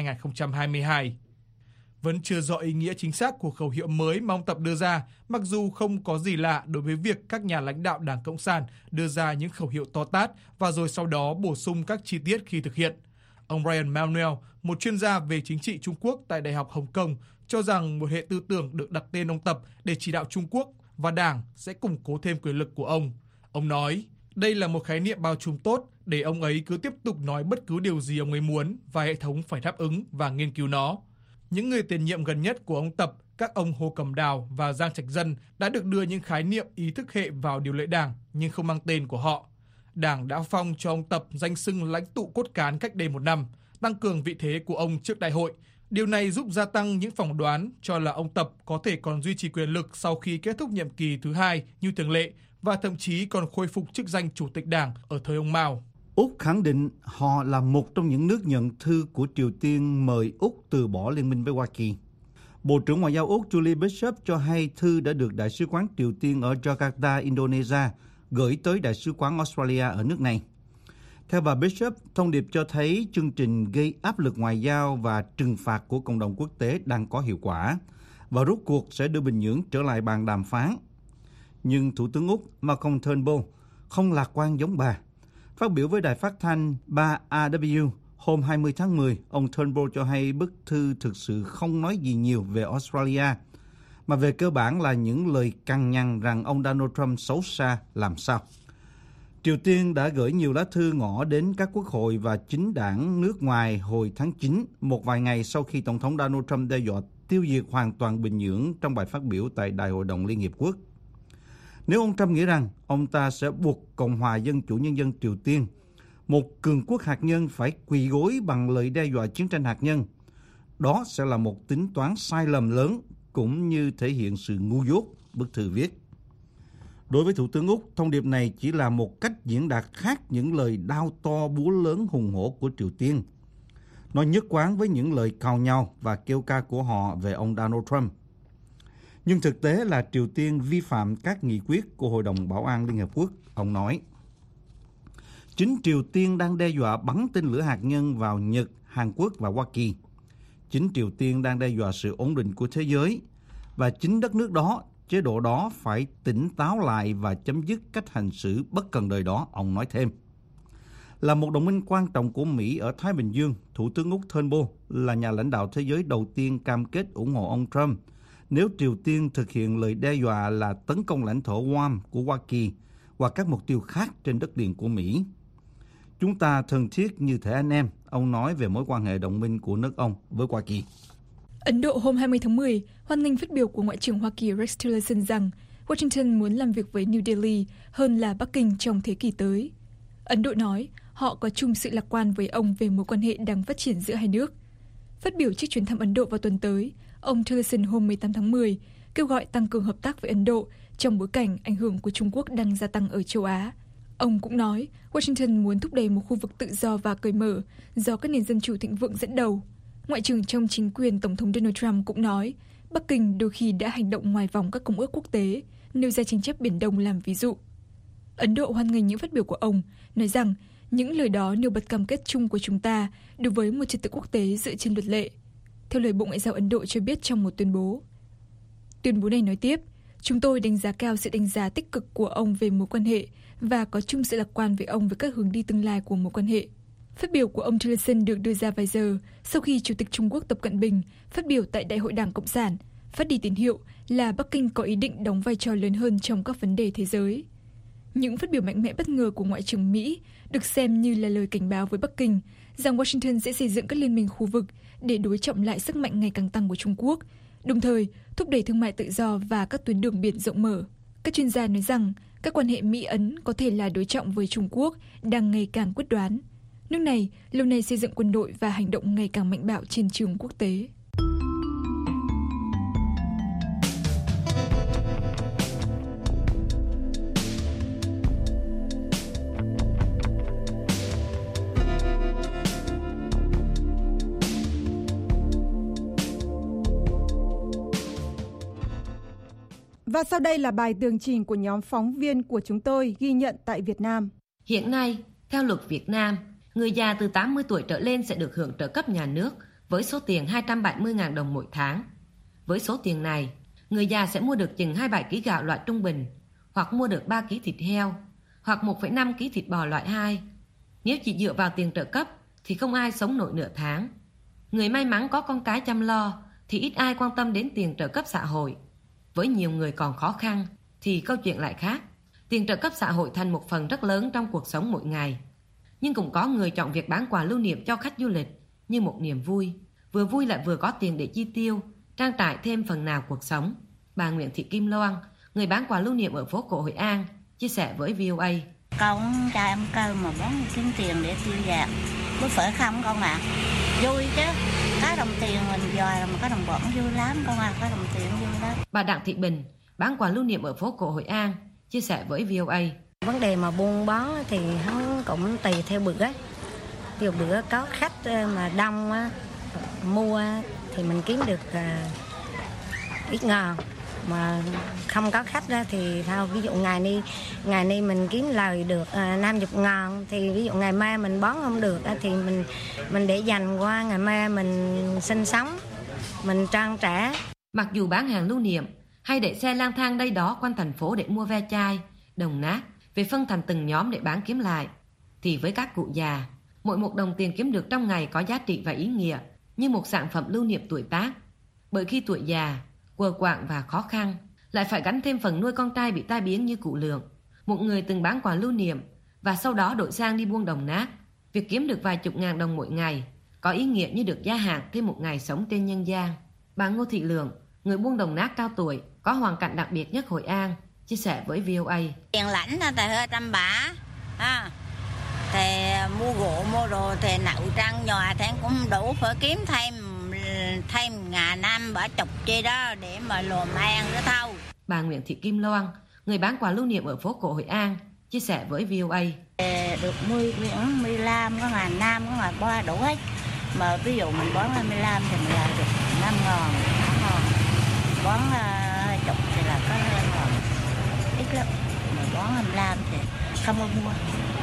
2022. Vẫn chưa rõ ý nghĩa chính xác của khẩu hiệu mới mà ông Tập đưa ra, mặc dù không có gì lạ đối với việc các nhà lãnh đạo Đảng Cộng sản đưa ra những khẩu hiệu to tát và rồi sau đó bổ sung các chi tiết khi thực hiện. Ông Ryan Manuel, một chuyên gia về chính trị Trung Quốc tại Đại học Hồng Kông, cho rằng một hệ tư tưởng được đặt tên ông Tập để chỉ đạo Trung Quốc và Đảng sẽ củng cố thêm quyền lực của ông. Ông nói, đây là một khái niệm bao trùm tốt để ông ấy cứ tiếp tục nói bất cứ điều gì ông ấy muốn và hệ thống phải đáp ứng và nghiên cứu nó. Những người tiền nhiệm gần nhất của ông Tập, các ông Hồ Cẩm Đào và Giang Trạch Dân đã được đưa những khái niệm ý thức hệ vào điều lệ Đảng nhưng không mang tên của họ. Đảng đã phong cho ông Tập danh xưng lãnh tụ cốt cán cách đây 1 năm, tăng cường vị thế của ông trước đại hội Điều này giúp gia tăng những phỏng đoán cho là ông Tập có thể còn duy trì quyền lực sau khi kết thúc nhiệm kỳ thứ 2 như thường lệ và thậm chí còn khôi phục chức danh chủ tịch đảng ở thời ông Mao. Úc khẳng định họ là một trong những nước nhận thư của Triều Tiên mời Úc từ bỏ liên minh với Hoa Kỳ. Bộ trưởng Ngoại giao Úc Julie Bishop cho hay thư đã được Đại sứ quán Triều Tiên ở Jakarta, Indonesia gửi tới Đại sứ quán Australia ở nước này. Theo bà Bishop, thông điệp cho thấy chương trình gây áp lực ngoại giao và trừng phạt của cộng đồng quốc tế đang có hiệu quả và rốt cuộc sẽ đưa Bình Nhưỡng trở lại bàn đàm phán. Nhưng Thủ tướng Úc Malcolm Turnbull không lạc quan giống bà. Phát biểu với đài phát thanh 3AW hôm 20 tháng 10, ông Turnbull cho hay bức thư thực sự không nói gì nhiều về Australia, mà về cơ bản là những lời cằn nhằn rằng ông Donald Trump xấu xa làm sao. Triều Tiên đã gửi nhiều lá thư ngỏ đến các quốc hội và chính đảng nước ngoài hồi tháng 9, một vài ngày sau khi Tổng thống Donald Trump đe dọa tiêu diệt hoàn toàn Bình Nhưỡng trong bài phát biểu tại Đại hội đồng Liên Hiệp Quốc. Nếu ông Trump nghĩ rằng ông ta sẽ buộc Cộng hòa Dân chủ Nhân dân Triều Tiên, một cường quốc hạt nhân, phải quỳ gối bằng lời đe dọa chiến tranh hạt nhân, đó sẽ là một tính toán sai lầm lớn cũng như thể hiện sự ngu dốt, bức thư viết. Đối với Thủ tướng Úc, thông điệp này chỉ là một cách diễn đạt khác những lời đao to búa lớn hùng hổ của Triều Tiên. Nó nhất quán với những lời cào nhau và kêu ca của họ về ông Donald Trump. Nhưng thực tế là Triều Tiên vi phạm các nghị quyết của Hội đồng Bảo an Liên Hợp Quốc, ông nói. Chính Triều Tiên đang đe dọa bắn tên lửa hạt nhân vào Nhật, Hàn Quốc và Hoa Kỳ. Chính Triều Tiên đang đe dọa sự ổn định của thế giới. Và chính đất nước đó, chế độ đó phải tỉnh táo lại và chấm dứt cách hành xử bất cần đời đó, ông nói thêm. Là một đồng minh quan trọng của Mỹ ở Thái Bình Dương, Thủ tướng Úc Turnbull là nhà lãnh đạo thế giới đầu tiên cam kết ủng hộ ông Trump nếu Triều Tiên thực hiện lời đe dọa là tấn công lãnh thổ Guam của Hoa Kỳ hoặc các mục tiêu khác trên đất liền của Mỹ. Chúng ta thân thiết như thể anh em, ông nói về mối quan hệ đồng minh của nước ông với Hoa Kỳ. Ấn Độ hôm 20 tháng 10 hoan nghênh phát biểu của Ngoại trưởng Hoa Kỳ Rex Tillerson rằng Washington muốn làm việc với New Delhi hơn là Bắc Kinh trong thế kỷ tới. Ấn Độ nói họ có chung sự lạc quan với ông về mối quan hệ đang phát triển giữa hai nước. Phát biểu trước chuyến thăm Ấn Độ vào tuần tới, ông Tillerson hôm 18 tháng 10 kêu gọi tăng cường hợp tác với Ấn Độ trong bối cảnh ảnh hưởng của Trung Quốc đang gia tăng ở châu Á. Ông cũng nói Washington muốn thúc đẩy một khu vực tự do và cởi mở do các nền dân chủ thịnh vượng dẫn đầu. Ngoại trưởng trong chính quyền Tổng thống Donald Trump cũng nói Bắc Kinh đôi khi đã hành động ngoài vòng các công ước quốc tế, nêu ra tranh chấp Biển Đông làm ví dụ. Ấn Độ hoan nghênh những phát biểu của ông, nói rằng những lời đó nêu bật cam kết chung của chúng ta đối với một trật tự quốc tế dựa trên luật lệ. Theo lời Bộ Ngoại giao Ấn Độ cho biết trong một tuyên bố. Tuyên bố này nói tiếp, chúng tôi đánh giá cao sự đánh giá tích cực của ông về mối quan hệ và có chung sự lạc quan với ông về các hướng đi tương lai của mối quan hệ. Phát biểu của ông Tillerson được đưa ra vài giờ sau khi Chủ tịch Trung Quốc Tập Cận Bình phát biểu tại Đại hội Đảng Cộng sản, phát đi tín hiệu là Bắc Kinh có ý định đóng vai trò lớn hơn trong các vấn đề thế giới. Những phát biểu mạnh mẽ bất ngờ của Ngoại trưởng Mỹ được xem như là lời cảnh báo với Bắc Kinh rằng Washington sẽ xây dựng các liên minh khu vực để đối trọng lại sức mạnh ngày càng tăng của Trung Quốc, đồng thời thúc đẩy thương mại tự do và các tuyến đường biển rộng mở. Các chuyên gia nói rằng các quan hệ Mỹ-Ấn có thể là đối trọng với Trung Quốc đang ngày càng quyết đoán. Nước này lâu nay xây dựng quân đội và hành động ngày càng mạnh bạo trên trường quốc tế. Và sau đây là bài tường trình của nhóm phóng viên của chúng tôi ghi nhận tại Việt Nam. Hiện nay, theo luật Việt Nam, người già từ 80 tuổi trở lên sẽ được hưởng trợ cấp nhà nước với số tiền 270.000 đồng mỗi tháng. Với số tiền này, người già sẽ mua được chừng 2,7 kg gạo loại trung bình, hoặc mua được 3 kg thịt heo, hoặc 1,5 kg thịt bò loại 2. Nếu chỉ dựa vào tiền trợ cấp thì không ai sống nổi nửa tháng. Người may mắn có con cái chăm lo thì ít ai quan tâm đến tiền trợ cấp xã hội. Với nhiều người còn khó khăn thì câu chuyện lại khác. Tiền trợ cấp xã hội thành một phần rất lớn trong cuộc sống mỗi ngày. Nhưng cũng có người chọn việc bán quà lưu niệm cho khách du lịch như một niềm vui. Vừa vui lại vừa có tiền để chi tiêu, trang trải thêm phần nào cuộc sống. Bà Nguyễn Thị Kim Loan, người bán quà lưu niệm ở phố cổ Hội An, chia sẻ với VOA. Con cho em cơm mà bán kiếm tiền để tiêu vặt. Có phải không con ạ? Vui chứ, có đồng tiền mình dòi mà có đồng bổng vui lắm con à, có đồng tiền vui lắm. Bà Đặng Thị Bình, bán quà lưu niệm ở phố cổ Hội An, chia sẻ với VOA. Vấn đề mà buôn bán thì hắn cũng tùy theo bữa ấy. Ví dụ bữa có khách mà đông á, mua thì mình kiếm được ít ngàn, mà không có khách ra thì thôi. Ví dụ ngày nay mình kiếm lời được 50 ngàn, thì ví dụ ngày mai mình bán không được thì mình để dành qua ngày mai mình sinh sống, mình trang trải. Mặc dù bán hàng lưu niệm hay để xe lang thang đây đó quanh thành phố để mua ve chai, đồng nát về phân thành từng nhóm để bán kiếm lại, thì với các cụ già, mỗi một đồng tiền kiếm được trong ngày có giá trị và ý nghĩa như một sản phẩm lưu niệm tuổi tác. Bởi khi tuổi già, quờ quạng và khó khăn, lại phải gánh thêm phần nuôi con trai bị tai biến như cụ Lượng, một người từng bán quà lưu niệm và sau đó đổi sang đi buôn đồng nát. Việc kiếm được vài chục ngàn đồng mỗi ngày có ý nghĩa như được gia hạn thêm một ngày sống trên nhân gian. Bà Ngô Thị Lượng, người buôn đồng nát cao tuổi, có hoàn cảnh đặc biệt nhất Hội An, chia sẻ với VOA. Tiền lãnh thì hơi trăm bả, thì mua gỗ mua đồ thì nậu trang nhòa thì cũng không đủ, phải kiếm thêm ngàn năm bả chục chi đó để mà lùm ăn nữa thôi. Bà Nguyễn Thị Kim Loan, người bán quà lưu niệm ở phố cổ Hội An, chia sẻ với VOA. Được 10 quyển 15, có ngàn năm, có ngàn ba đủ hết. Mà ví dụ mình bán 25 thì mình là được 5 ngàn, 8 ngàn. Bán 20 thì là có 2 ngàn. Ít lắm. Mà bán 25 thì không có mua.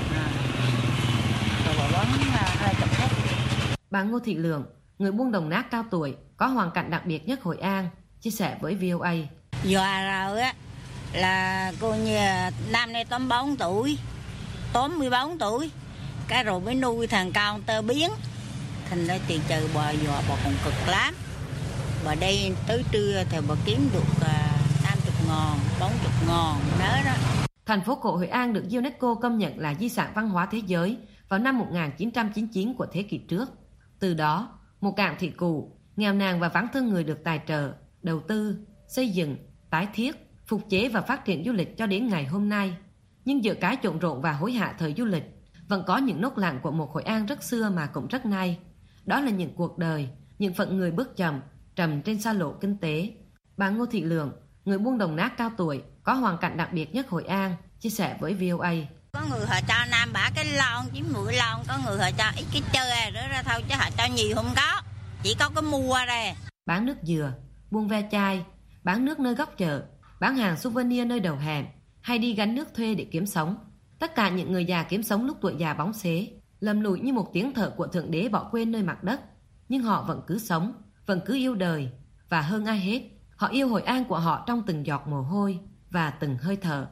Rồi bán 20 hết. Bà Ngô Thị Lượng, người buôn đồng nát cao tuổi, có hoàn cảnh đặc biệt nhất Hội An, chia sẻ với VOA. Già rồi á, là cô như năm nay 84 tuổi, 84 tuổi, cái rồi mới nuôi thằng con tơ biến, thành ra tiền trừ bà già bà còn cực lắm. Bà đây tới trưa thì bà kiếm được 50 ngàn, 40 ngàn nữa đó. Thành phố cổ Hội An được UNESCO công nhận là di sản văn hóa thế giới vào năm 1999 của thế kỷ trước. Từ đó, một cảng thị cụ, nghèo nàn và vắng thân người được tài trợ, đầu tư, xây dựng, tái thiết, phục chế và phát triển du lịch cho đến ngày hôm nay. Nhưng giữa cái trộn rộn và hối hả thời du lịch, vẫn có những nốt lặng của một Hội An rất xưa mà cũng rất nay. Đó là những cuộc đời, những phận người bước trầm trên xa lộ kinh tế. Bà Ngô Thị Lượng, người buôn đồng nát cao tuổi, có hoàn cảnh đặc biệt nhất Hội An, chia sẻ với VOA. Có người họ cho nam bả cái lon, 90 lon, có người họ cho ít cái chơi nữa ra thôi, chứ họ cho nhiều không có, chỉ có cái mua đây. Bán nước dừa, buôn ve chai, bán nước nơi góc chợ, bán hàng souvenir nơi đầu hẻm, hay đi gánh nước thuê để kiếm sống. Tất cả những người già kiếm sống lúc tuổi già bóng xế, lầm lũi như một tiếng thở của Thượng Đế bỏ quên nơi mặt đất. Nhưng họ vẫn cứ sống, vẫn cứ yêu đời, và hơn ai hết, họ yêu Hội An của họ trong từng giọt mồ hôi và từng hơi thở.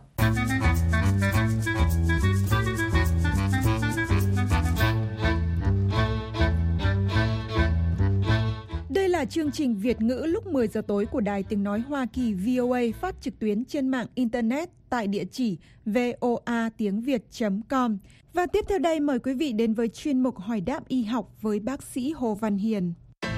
Đây là chương trình Việt ngữ lúc 10 giờ tối của Đài Tiếng Nói Hoa Kỳ VOA, phát trực tuyến trên mạng Internet tại địa chỉ voatiengviet.com. Và tiếp theo đây mời quý vị đến với chuyên mục Hỏi đáp y học với bác sĩ Hồ Văn Hiền.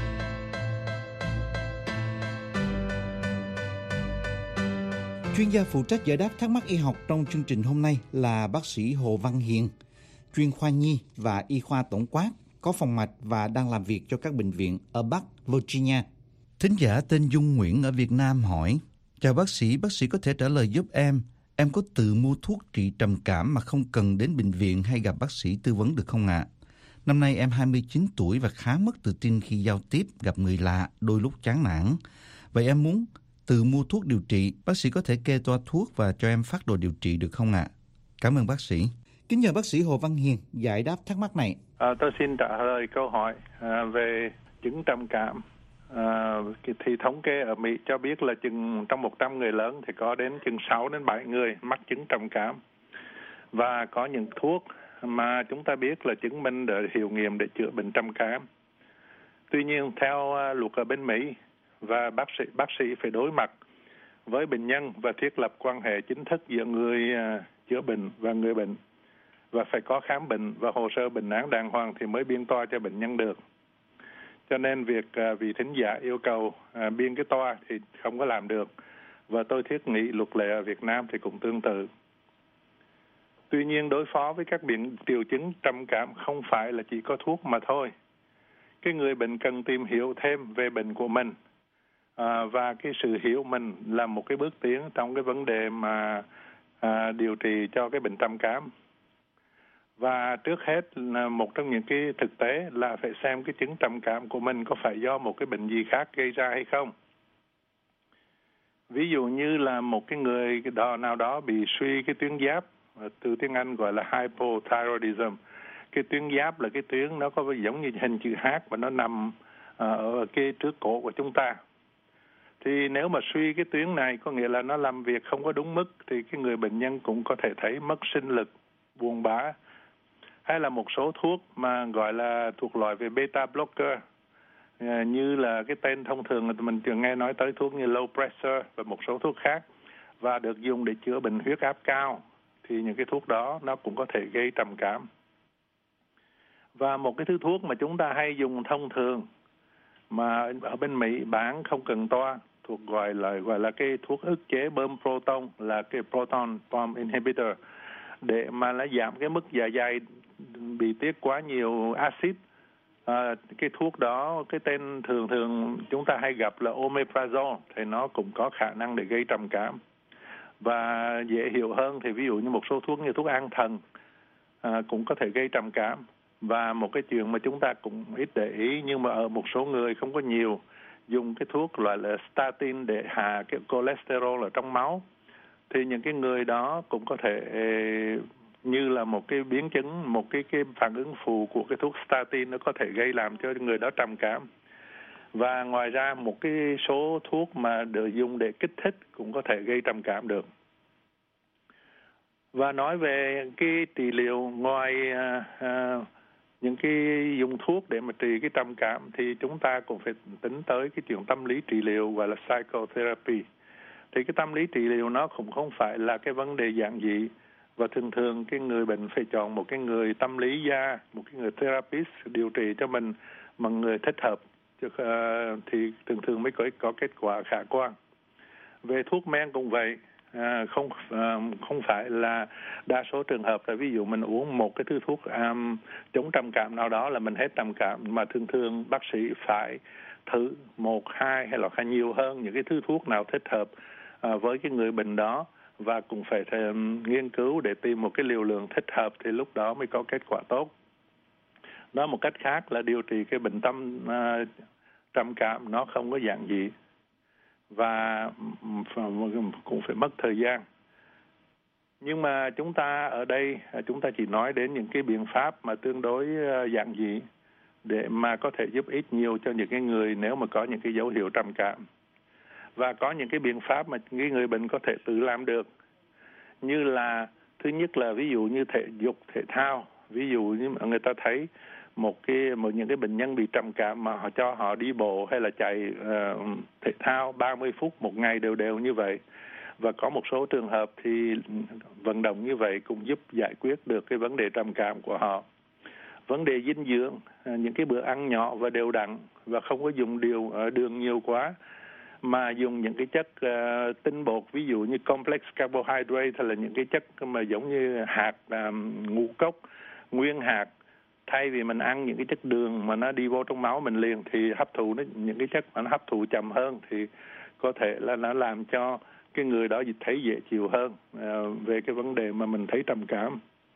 Chuyên gia phụ trách giải đáp thắc mắc y học trong chương trình hôm nay là bác sĩ Hồ Văn Hiền, chuyên khoa nhi và y khoa tổng quát, có phòng mạch và đang làm việc cho các bệnh viện ở Bắc Virginia. Thính giả tên Dung Nguyễn ở Việt Nam hỏi: chào bác sĩ có thể trả lời giúp em có tự mua thuốc trị trầm cảm mà không cần đến bệnh viện hay gặp bác sĩ tư vấn được không ạ? Năm nay em 29 tuổi và khá mất tự tin khi giao tiếp, gặp người lạ, đôi lúc chán nản. Vậy em muốn tự mua thuốc điều trị, bác sĩ có thể kê toa thuốc và cho em phác đồ điều trị được không ạ? Cảm ơn bác sĩ. Kính nhờ bác sĩ Hồ Văn Hiền giải đáp thắc mắc này. Tôi xin trả lời câu hỏi về chứng trầm cảm. Thì thống kê ở Mỹ cho biết là trong 100 người lớn thì có đến chừng 6 đến 7 người mắc chứng trầm cảm. Và có những thuốc mà chúng ta biết là chứng minh để hiệu nghiệm để chữa bệnh trầm cảm. Tuy nhiên theo luật ở bên Mỹ, và bác sĩ phải đối mặt với bệnh nhân và thiết lập quan hệ chính thức giữa người chữa bệnh và người bệnh, và phải có khám bệnh và hồ sơ bệnh án đàng hoàng thì mới biên toa cho bệnh nhân được. Cho nên việc vị thính giả yêu cầu biên cái toa thì không có làm được, và tôi thiết nghĩ luật lệ ở Việt Nam thì cũng tương tự. Tuy nhiên đối phó với các triệu chứng trầm cảm không phải là chỉ có thuốc mà thôi. cái người bệnh cần tìm hiểu thêm về bệnh của mình, và cái sự hiểu mình là một cái bước tiến trong cái vấn đề mà điều trị cho cái bệnh trầm cảm. Và trước hết là một trong những cái thực tế là phải xem cái chứng trầm cảm của mình có phải do một cái bệnh gì khác gây ra hay không. Ví dụ như là một cái người nào đó bị suy cái tuyến giáp, từ tiếng Anh gọi là hypothyroidism. Cái tuyến giáp là cái tuyến nó có giống như hình chữ H và nó nằm ở cái trước cổ của chúng ta. Thì nếu mà suy cái tuyến này có nghĩa là nó làm việc không có đúng mức, thì cái người bệnh nhân cũng có thể thấy mất sinh lực, buồn bã. Hay là một số thuốc mà gọi là thuộc loại về beta blocker, như là cái tên thông thường mình thường nghe nói tới thuốc như low pressure và một số thuốc khác, và được dùng để chữa bệnh huyết áp cao, thì những cái thuốc đó nó cũng có thể gây trầm cảm. Và một cái thứ thuốc mà chúng ta hay dùng thông thường mà ở bên Mỹ bán không cần toa, thuộc gọi là cái thuốc ức chế bơm proton, là cái proton pump inhibitor, để mà nó giảm cái mức dạ dày bị tiết quá nhiều axit. Cái thuốc đó, cái tên thường chúng ta hay gặp là omeprazole, thì nó cũng có khả năng để gây trầm cảm. Và dễ hiểu hơn thì ví dụ như một số thuốc như thuốc an thần cũng có thể gây trầm cảm. Và một cái chuyện mà chúng ta cũng ít để ý, nhưng mà ở một số người không có nhiều, dùng cái thuốc loại là statin để hạ cái cholesterol ở trong máu, thì những cái người đó cũng có thể như là một cái biến chứng, một cái phản ứng phụ của cái thuốc statin, nó có thể gây làm cho người đó trầm cảm. Và ngoài ra một cái số thuốc mà được dùng để kích thích cũng có thể gây trầm cảm được. Và nói về cái trị liệu, ngoài những cái dùng thuốc để mà trị cái trầm cảm, thì chúng ta cũng phải tính tới cái chuyện tâm lý trị liệu, gọi là psychotherapy. Thì cái tâm lý trị liệu nó cũng không phải là cái vấn đề giản dị, và thường cái người bệnh phải chọn một cái người tâm lý gia, một cái người therapist điều trị cho mình mà người thích hợp, thì thường mới có kết quả khả quan. Về thuốc men cũng vậy, không phải là đa số trường hợp là ví dụ mình uống một cái thứ thuốc chống trầm cảm nào đó là mình hết trầm cảm, mà thường bác sĩ phải thử 1, 2 hay là nhiều hơn những cái thứ thuốc nào thích hợp với cái người bệnh đó, và cũng phải nghiên cứu để tìm một cái liều lượng thích hợp, thì lúc đó mới có kết quả tốt. Nói một cách khác là điều trị cái bệnh trầm cảm nó không có giản dị, và cũng phải mất thời gian. Nhưng mà chúng ta ở đây, chúng ta chỉ nói đến những cái biện pháp mà tương đối giản dị để mà có thể giúp ích nhiều cho những cái người nếu mà có những cái dấu hiệu trầm cảm. Và có những cái biện pháp mà cái người bệnh có thể tự làm được, như là thứ nhất là ví dụ như thể dục thể thao. Ví dụ như người ta thấy những cái bệnh nhân bị trầm cảm mà họ cho họ đi bộ hay là chạy thể thao 30 phút một ngày đều như vậy. Và có một số trường hợp thì vận động như vậy cũng giúp giải quyết được cái vấn đề trầm cảm của họ. Vấn đề dinh dưỡng, những cái bữa ăn nhỏ và đều đặn, và không có dùng đường nhiều quá, mà dùng những cái chất tinh bột, ví dụ như complex carbohydrate, hay là những cái chất mà giống như hạt ngũ cốc, nguyên hạt. Thay vì mình ăn những cái chất đường mà nó đi vô trong máu mình liền, thì hấp thụ những cái chất mà nó hấp thụ chậm hơn, thì có thể là nó làm cho cái người đó thấy dễ chịu hơn về cái vấn đề mà mình thấy trầm cảm.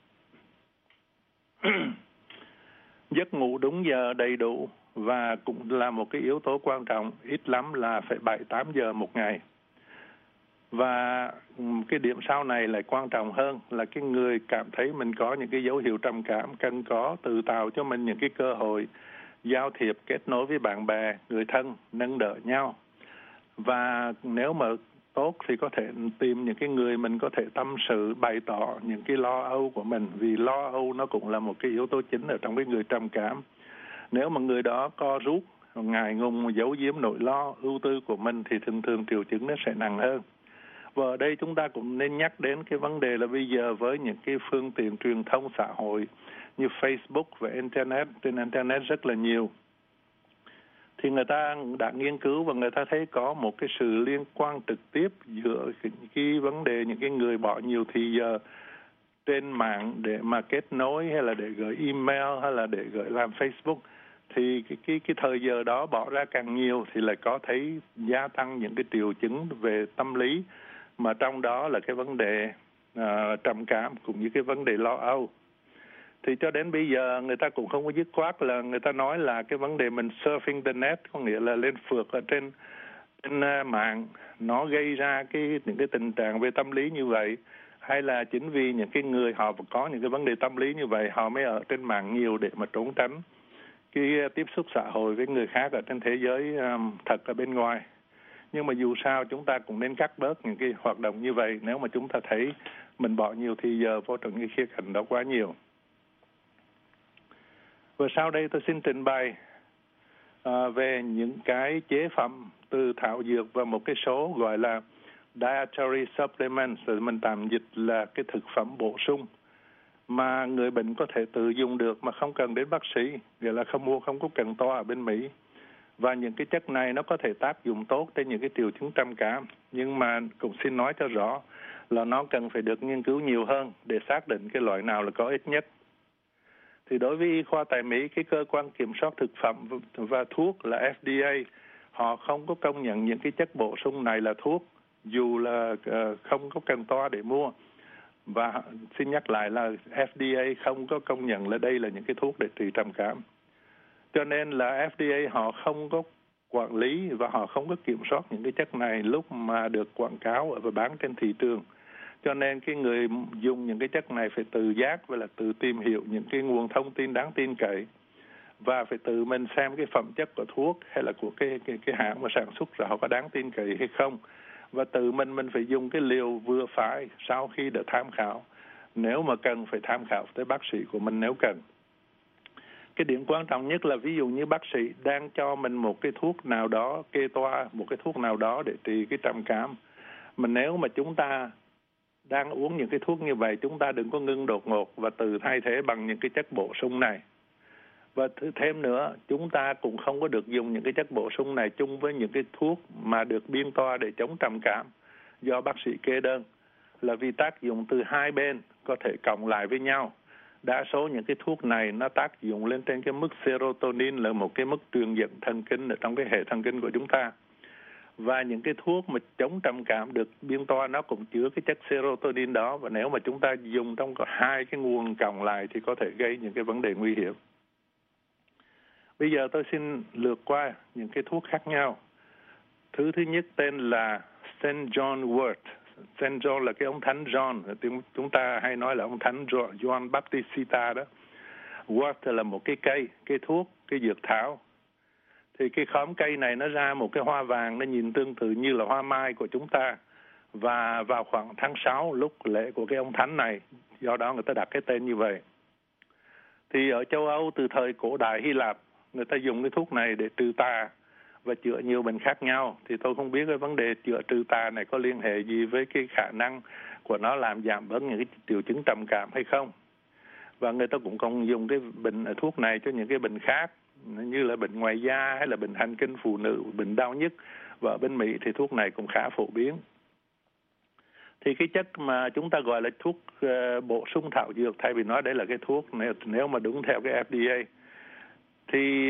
Giấc ngủ đúng giờ đầy đủ và cũng là một cái yếu tố quan trọng, ít lắm là phải 7-8 giờ một ngày. Và cái điểm sau này lại quan trọng hơn là cái người cảm thấy mình có những cái dấu hiệu trầm cảm cần có tự tạo cho mình những cái cơ hội giao thiệp, kết nối với bạn bè, người thân, nâng đỡ nhau. Và nếu mà tốt thì có thể tìm những cái người mình có thể tâm sự, bày tỏ những cái lo âu của mình, vì lo âu nó cũng là một cái yếu tố chính ở trong cái người trầm cảm. Nếu mà người đó co rút, ngại ngùng, giấu giếm nỗi lo, ưu tư của mình, thì thường triệu chứng nó sẽ nặng hơn. Và ở đây chúng ta cũng nên nhắc đến cái vấn đề là bây giờ với những cái phương tiện truyền thông xã hội như Facebook và Internet, trên Internet rất là nhiều, thì người ta đã nghiên cứu và người ta thấy có một cái sự liên quan trực tiếp giữa cái vấn đề những cái người bỏ nhiều thì giờ trên mạng để mà kết nối, hay là để gửi email, hay là để gửi làm Facebook, thì cái thời giờ đó bỏ ra càng nhiều thì lại có thấy gia tăng những cái triệu chứng về tâm lý, mà trong đó là cái vấn đề trầm cảm cũng như cái vấn đề lo âu. Thì cho đến bây giờ người ta cũng không có dứt khoát là người ta nói là cái vấn đề mình surfing the net, có nghĩa là lên phượt ở trên mạng, nó gây ra những cái tình trạng về tâm lý như vậy, hay là chính vì những cái người họ có những cái vấn đề tâm lý như vậy họ mới ở trên mạng nhiều để mà trốn tránh cái tiếp xúc xã hội với người khác ở trên thế giới thật ở bên ngoài. Nhưng mà dù sao chúng ta cũng nên cắt bớt những cái hoạt động như vậy nếu mà chúng ta thấy mình bỏ nhiều thì giờ vô trong cái khía cạnh đó quá nhiều. Và sau đây tôi xin trình bày về những cái chế phẩm từ thảo dược và một cái số gọi là dietary supplements, rồi mình tạm dịch là cái thực phẩm bổ sung mà người bệnh có thể tự dùng được mà không cần đến bác sĩ, nghĩa là không có cần toa ở bên Mỹ. Và những cái chất này nó có thể tác dụng tốt trên những cái triệu chứng trầm cảm, nhưng mà cũng xin nói cho rõ là nó cần phải được nghiên cứu nhiều hơn để xác định cái loại nào là có ích nhất. Thì đối với y khoa tại Mỹ, cái cơ quan kiểm soát thực phẩm và thuốc là FDA, họ không có công nhận những cái chất bổ sung này là thuốc, dù là không có cần toa để mua. Và xin nhắc lại là FDA không có công nhận là đây là những cái thuốc để trị trầm cảm. Cho nên là FDA họ không có quản lý và họ không có kiểm soát những cái chất này lúc mà được quảng cáo và bán trên thị trường. Cho nên cái người dùng những cái chất này phải tự giác và là tự tìm hiểu những cái nguồn thông tin đáng tin cậy, và phải tự mình xem cái phẩm chất của thuốc hay là của cái hãng mà sản xuất ra họ có đáng tin cậy hay không. Và tự mình phải dùng cái liều vừa phải sau khi đã tham khảo. Nếu mà cần phải tham khảo tới bác sĩ của mình nếu cần. Cái điểm quan trọng nhất là ví dụ như bác sĩ đang cho mình một cái thuốc nào đó, kê toa một cái thuốc nào đó để trị cái trầm cảm. Mà nếu mà chúng ta đang uống những cái thuốc như vậy, chúng ta đừng có ngưng đột ngột và tự thay thế bằng những cái chất bổ sung này. Và thêm nữa, chúng ta cũng không có được dùng những cái chất bổ sung này chung với những cái thuốc mà được biên toa để chống trầm cảm do bác sĩ kê đơn, là vì tác dụng từ hai bên có thể cộng lại với nhau. Đa số những cái thuốc này nó tác dụng lên trên cái mức serotonin, là một cái mức truyền dẫn thần kinh ở trong cái hệ thần kinh của chúng ta. Và những cái thuốc mà chống trầm cảm được biên toa nó cũng chứa cái chất serotonin đó, và nếu mà chúng ta dùng trong hai cái nguồn cộng lại thì có thể gây những cái vấn đề nguy hiểm. Bây giờ tôi xin lược qua những cái thuốc khác nhau. Thứ nhất tên là St. John Wort. St. John là cái ông thánh John, chúng ta hay nói là ông thánh John Baptista đó. Wort là một cái cây thuốc, cái dược thảo. Thì cái khóm cây này nó ra một cái hoa vàng, nó nhìn tương tự như là hoa mai của chúng ta. Và vào khoảng tháng 6 lúc lễ của cái ông thánh này, do đó người ta đặt cái tên như vậy. Thì ở châu Âu từ thời cổ đại Hy Lạp, người ta dùng cái thuốc này để trừ tà và chữa nhiều bệnh khác nhau. Thì tôi không biết cái vấn đề chữa trừ tà này có liên hệ gì với cái khả năng của nó làm giảm bớt những cái triệu chứng trầm cảm hay không. Và người ta cũng còn dùng cái thuốc này cho những cái bệnh khác, như là bệnh ngoài da hay là bệnh hành kinh phụ nữ, bệnh đau nhức. Và ở bên Mỹ thì thuốc này cũng khá phổ biến. Thì cái chất mà chúng ta gọi là thuốc bổ sung thảo dược, thay vì nói đấy là cái thuốc, nếu mà đúng theo cái FDA, thì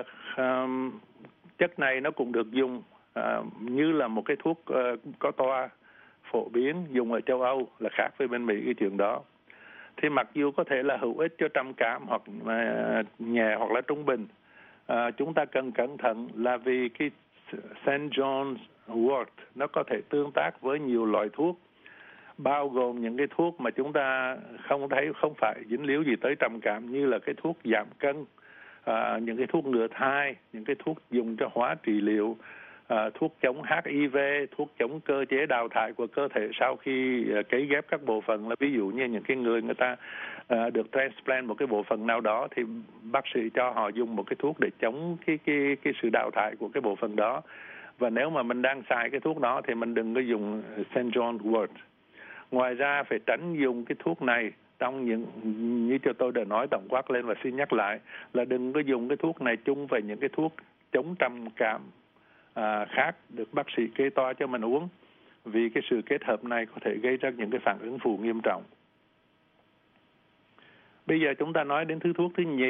chất này nó cũng được dùng như là một cái thuốc có toa phổ biến dùng ở châu Âu, là khác với bên Mỹ cái chuyện đó. Thì mặc dù có thể là hữu ích cho trầm cảm hoặc nhẹ hoặc là trung bình, chúng ta cần cẩn thận là vì cái St. John's Wort nó có thể tương tác với nhiều loại thuốc, bao gồm những cái thuốc mà chúng ta không phải dính líu gì tới trầm cảm, như là cái thuốc giảm cân, những cái thuốc ngừa thai, những cái thuốc dùng cho hóa trị liệu, thuốc chống HIV, thuốc chống cơ chế đào thải của cơ thể sau khi cấy ghép các bộ phận. Là ví dụ như những cái người ta được transplant một cái bộ phận nào đó thì bác sĩ cho họ dùng một cái thuốc để chống cái sự đào thải của cái bộ phận đó. Và nếu mà mình đang xài cái thuốc đó thì mình đừng có dùng St. John's Wort. Ngoài ra phải tránh dùng cái thuốc này trong những, như cho tôi đã nói tổng quát lên và xin nhắc lại, là đừng có dùng cái thuốc này chung với những cái thuốc chống trầm cảm khác được bác sĩ kê toa cho mình uống, vì cái sự kết hợp này có thể gây ra những cái phản ứng phụ nghiêm trọng. Bây giờ chúng ta nói đến thứ thuốc thứ nhì,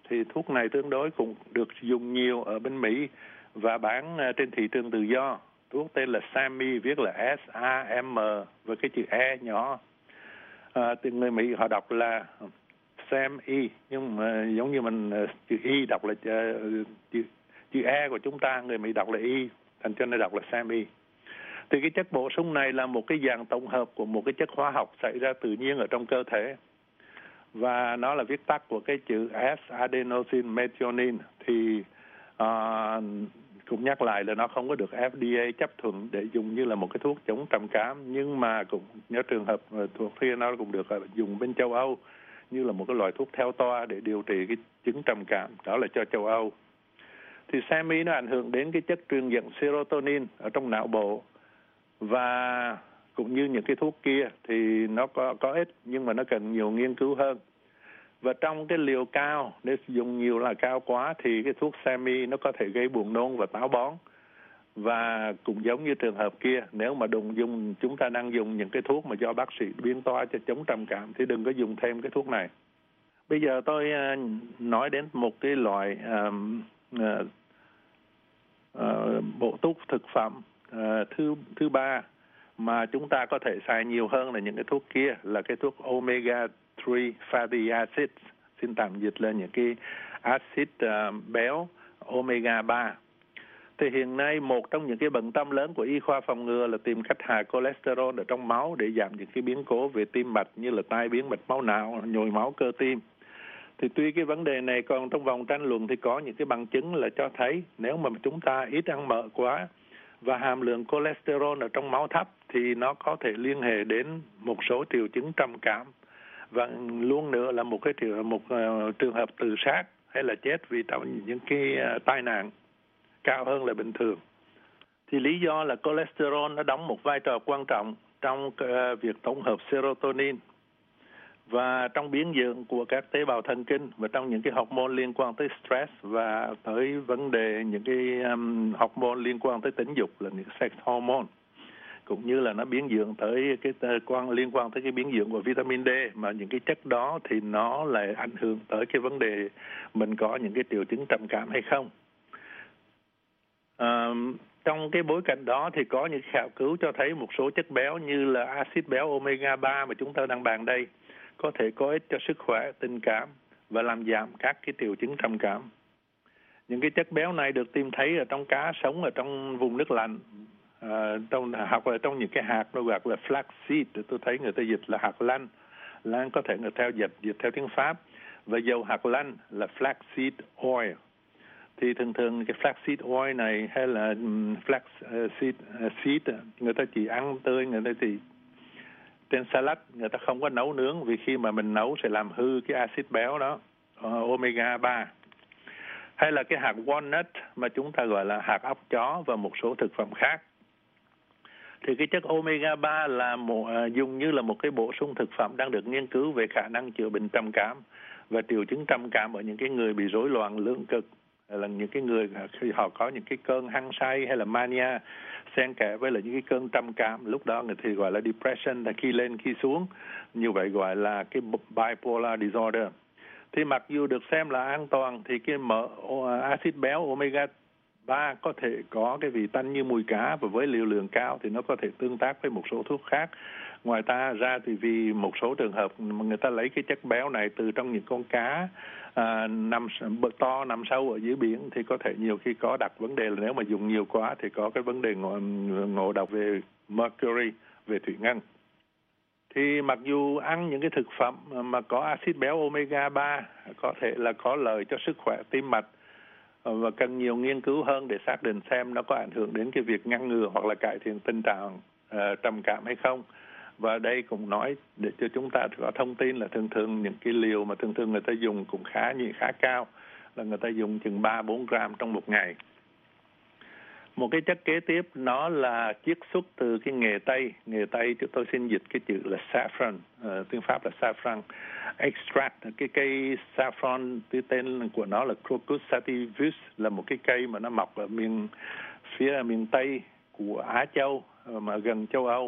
thì thuốc này tương đối cũng được dùng nhiều ở bên Mỹ và bán trên thị trường tự do. Thuốc tên là SAMI, viết là SAM với cái chữ E nhỏ. Từ người Mỹ họ đọc là SAMI, nhưng mà giống như mình chữ Y đọc là chữ E của chúng ta, người Mỹ đọc là Y, thành cho nên đọc là SAMI. Thì cái chất bổ sung này là một cái dạng tổng hợp của một cái chất hóa học xảy ra tự nhiên ở trong cơ thể. Và nó là viết tắt của cái chữ S-adenosine methionine. Thì cũng nhắc lại là nó không có được FDA chấp thuận để dùng như là một cái thuốc chống trầm cảm. Nhưng mà cũng nhớ trường hợp thuốc kia nó cũng được dùng bên châu Âu như là một cái loại thuốc theo toa để điều trị cái chứng trầm cảm. Đó là cho châu Âu. Thì SAMI nó ảnh hưởng đến cái chất truyền dẫn serotonin ở trong não bộ. Và cũng như những cái thuốc kia thì nó có ích, nhưng mà nó cần nhiều nghiên cứu hơn. Và trong cái liều cao, nếu dùng nhiều là cao quá thì cái thuốc SAMI nó có thể gây buồn nôn và táo bón. Và cũng giống như trường hợp kia, nếu mà chúng ta đang dùng những cái thuốc mà do bác sĩ biên toa cho chống trầm cảm thì đừng có dùng thêm cái thuốc này. Bây giờ tôi nói đến một cái loại bộ thuốc thực phẩm thứ ba mà chúng ta có thể xài nhiều hơn là những cái thuốc kia, là cái thuốc omega 3 fatty acids, xin tạm dịch là những cái axit béo omega 3. Thì hiện nay một trong những cái bận tâm lớn của y khoa phòng ngừa là tìm cách hạ cholesterol ở trong máu để giảm những cái biến cố về tim mạch như là tai biến mạch máu não, nhồi máu cơ tim. Thì tuy cái vấn đề này còn trong vòng tranh luận thì có những cái bằng chứng là cho thấy nếu mà chúng ta ít ăn mỡ quá và hàm lượng cholesterol ở trong máu thấp thì nó có thể liên hệ đến một số triệu chứng trầm cảm và luôn nữa là một trường hợp tự sát hay là chết vì những cái tai nạn cao hơn là bình thường. Thì lý do là cholesterol nó đóng một vai trò quan trọng trong việc tổng hợp serotonin và trong biến dạng của các tế bào thần kinh và trong những cái hormone liên quan tới stress và tới vấn đề những cái hormone liên quan tới tính dục là những sex hormone, cũng như là nó biến dạng tới cái liên quan tới cái biến dạng của vitamin D, mà những cái chất đó thì nó lại ảnh hưởng tới cái vấn đề mình có những cái triệu chứng trầm cảm hay không. Trong cái bối cảnh đó thì có những khảo cứu cho thấy một số chất béo như là axit béo omega 3 mà chúng ta đang bàn đây có thể có ích cho sức khỏe, tình cảm và làm giảm các cái triệu chứng trầm cảm. Những cái chất béo này được tìm thấy ở trong cá sống ở trong vùng nước lạnh, hoặc là trong những cái hạt nó gọi là flaxseed, tôi thấy người ta dịch là hạt lanh, lanh có thể người ta dịch theo tiếng Pháp, và dầu hạt lanh là flaxseed oil. Thì thường cái flaxseed oil này hay là flaxseed người ta chỉ ăn tươi, người ta chỉ trên salad, người ta không có nấu nướng vì khi mà mình nấu sẽ làm hư cái axit béo đó, omega 3. Hay là cái hạt walnut mà chúng ta gọi là hạt óc chó và một số thực phẩm khác. Thì cái chất omega 3 là dùng như là một cái bổ sung thực phẩm đang được nghiên cứu về khả năng chữa bệnh trầm cảm và triệu chứng trầm cảm ở những cái người bị rối loạn lượng cực, là những cái người khi họ có những cái cơn hăng say hay là mania xen kẽ với là những cái cơn trầm cảm, lúc đó người thì gọi là depression, là khi lên khi xuống, như vậy gọi là cái bipolar disorder. Thì mặc dù được xem là an toàn thì cái axit béo omega 3 có thể có cái vị tanh như mùi cá, và với liều lượng cao thì nó có thể tương tác với một số thuốc khác. Ngoài ra thì vì một số trường hợp người ta lấy cái chất béo này từ trong những con cá nằm sâu ở dưới biển thì có thể nhiều khi có đặt vấn đề là nếu mà dùng nhiều quá thì có cái vấn đề ngộ độc về mercury, về thủy ngân. Thì mặc dù ăn những cái thực phẩm mà có axit béo omega 3 có thể là có lợi cho sức khỏe tim mạch, và cần nhiều nghiên cứu hơn để xác định xem nó có ảnh hưởng đến cái việc ngăn ngừa hoặc là cải thiện tình trạng trầm cảm hay không. Và đây cũng nói để cho chúng ta có thông tin là thường những cái liều mà thường người ta dùng cũng khá cao, là người ta dùng chừng 3-4 gram trong một ngày. Một cái chất kế tiếp nó là chiết xuất từ cái nghệ tây tôi xin dịch cái chữ là saffron, tiếng Pháp là saffron extract. Cái cây saffron, cái tên của nó là Crocus sativus, là một cái cây mà nó mọc ở phía miền Tây của Á Châu mà gần châu Âu,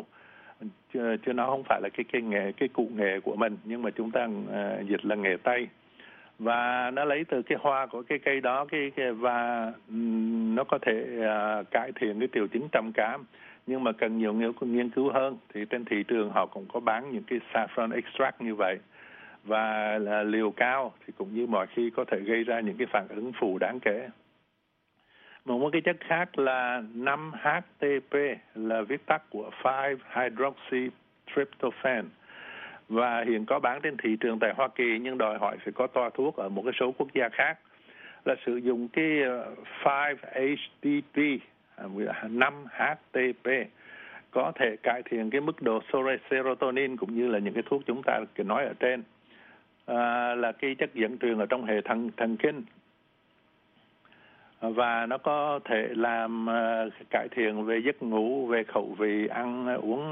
chứ nó không phải là cái cụ nghệ của mình, nhưng mà chúng ta dịch là nghệ Tây. và nó lấy từ cái hoa của cái cây đó và nó có thể cải thiện cái triệu chứng trầm cảm, nhưng mà cần nhiều nghiên cứu hơn. Thì trên thị trường họ cũng có bán những cái saffron extract như vậy, và là liều cao thì cũng như mọi khi có thể gây ra những cái phản ứng phụ đáng kể. Một cái chất khác là 5-HTP, là viết tắt của 5-hydroxytryptophan, và hiện có bán trên thị trường tại Hoa Kỳ, nhưng đòi hỏi phải có toa thuốc ở một cái số quốc gia khác. Là sử dụng cái 5-HTP, 5-HTP có thể cải thiện cái mức độ serotonin cũng như là những cái thuốc chúng ta nói ở trên, là cái chất dẫn truyền ở trong hệ thần kinh, và nó có thể làm cải thiện về giấc ngủ, về khẩu vị ăn uống,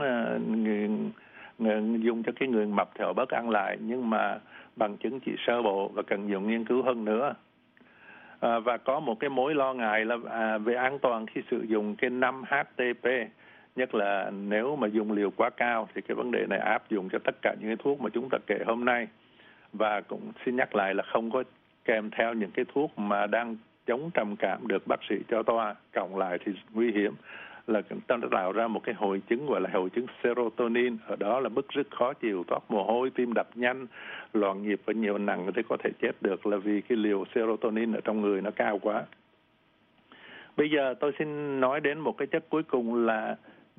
dùng cho cái người mập thì họ bớt ăn lại, nhưng mà bằng chứng chỉ sơ bộ và cần nhiều nghiên cứu hơn nữa. Và có một cái mối lo ngại là về an toàn khi sử dụng cái 5-HTP, nhất là nếu mà dùng liều quá cao, thì cái vấn đề này áp dụng cho tất cả những cái thuốc mà chúng ta kể hôm nay. Và cũng xin nhắc lại là không có kèm theo những cái thuốc mà đang chống trầm cảm được bác sĩ cho toa, cộng lại thì nguy hiểm, là ta tạo ra một cái hội chứng gọi là hội chứng serotonin. Ở đó là bứt rứt khó chịu, toát mồ hôi, tim đập nhanh, loạn nhịp và nhiều nặng thì có thể chết được, là vì cái liều serotonin ở trong người nó cao quá. Bây giờ tôi xin nói đến một cái chất cuối cùng là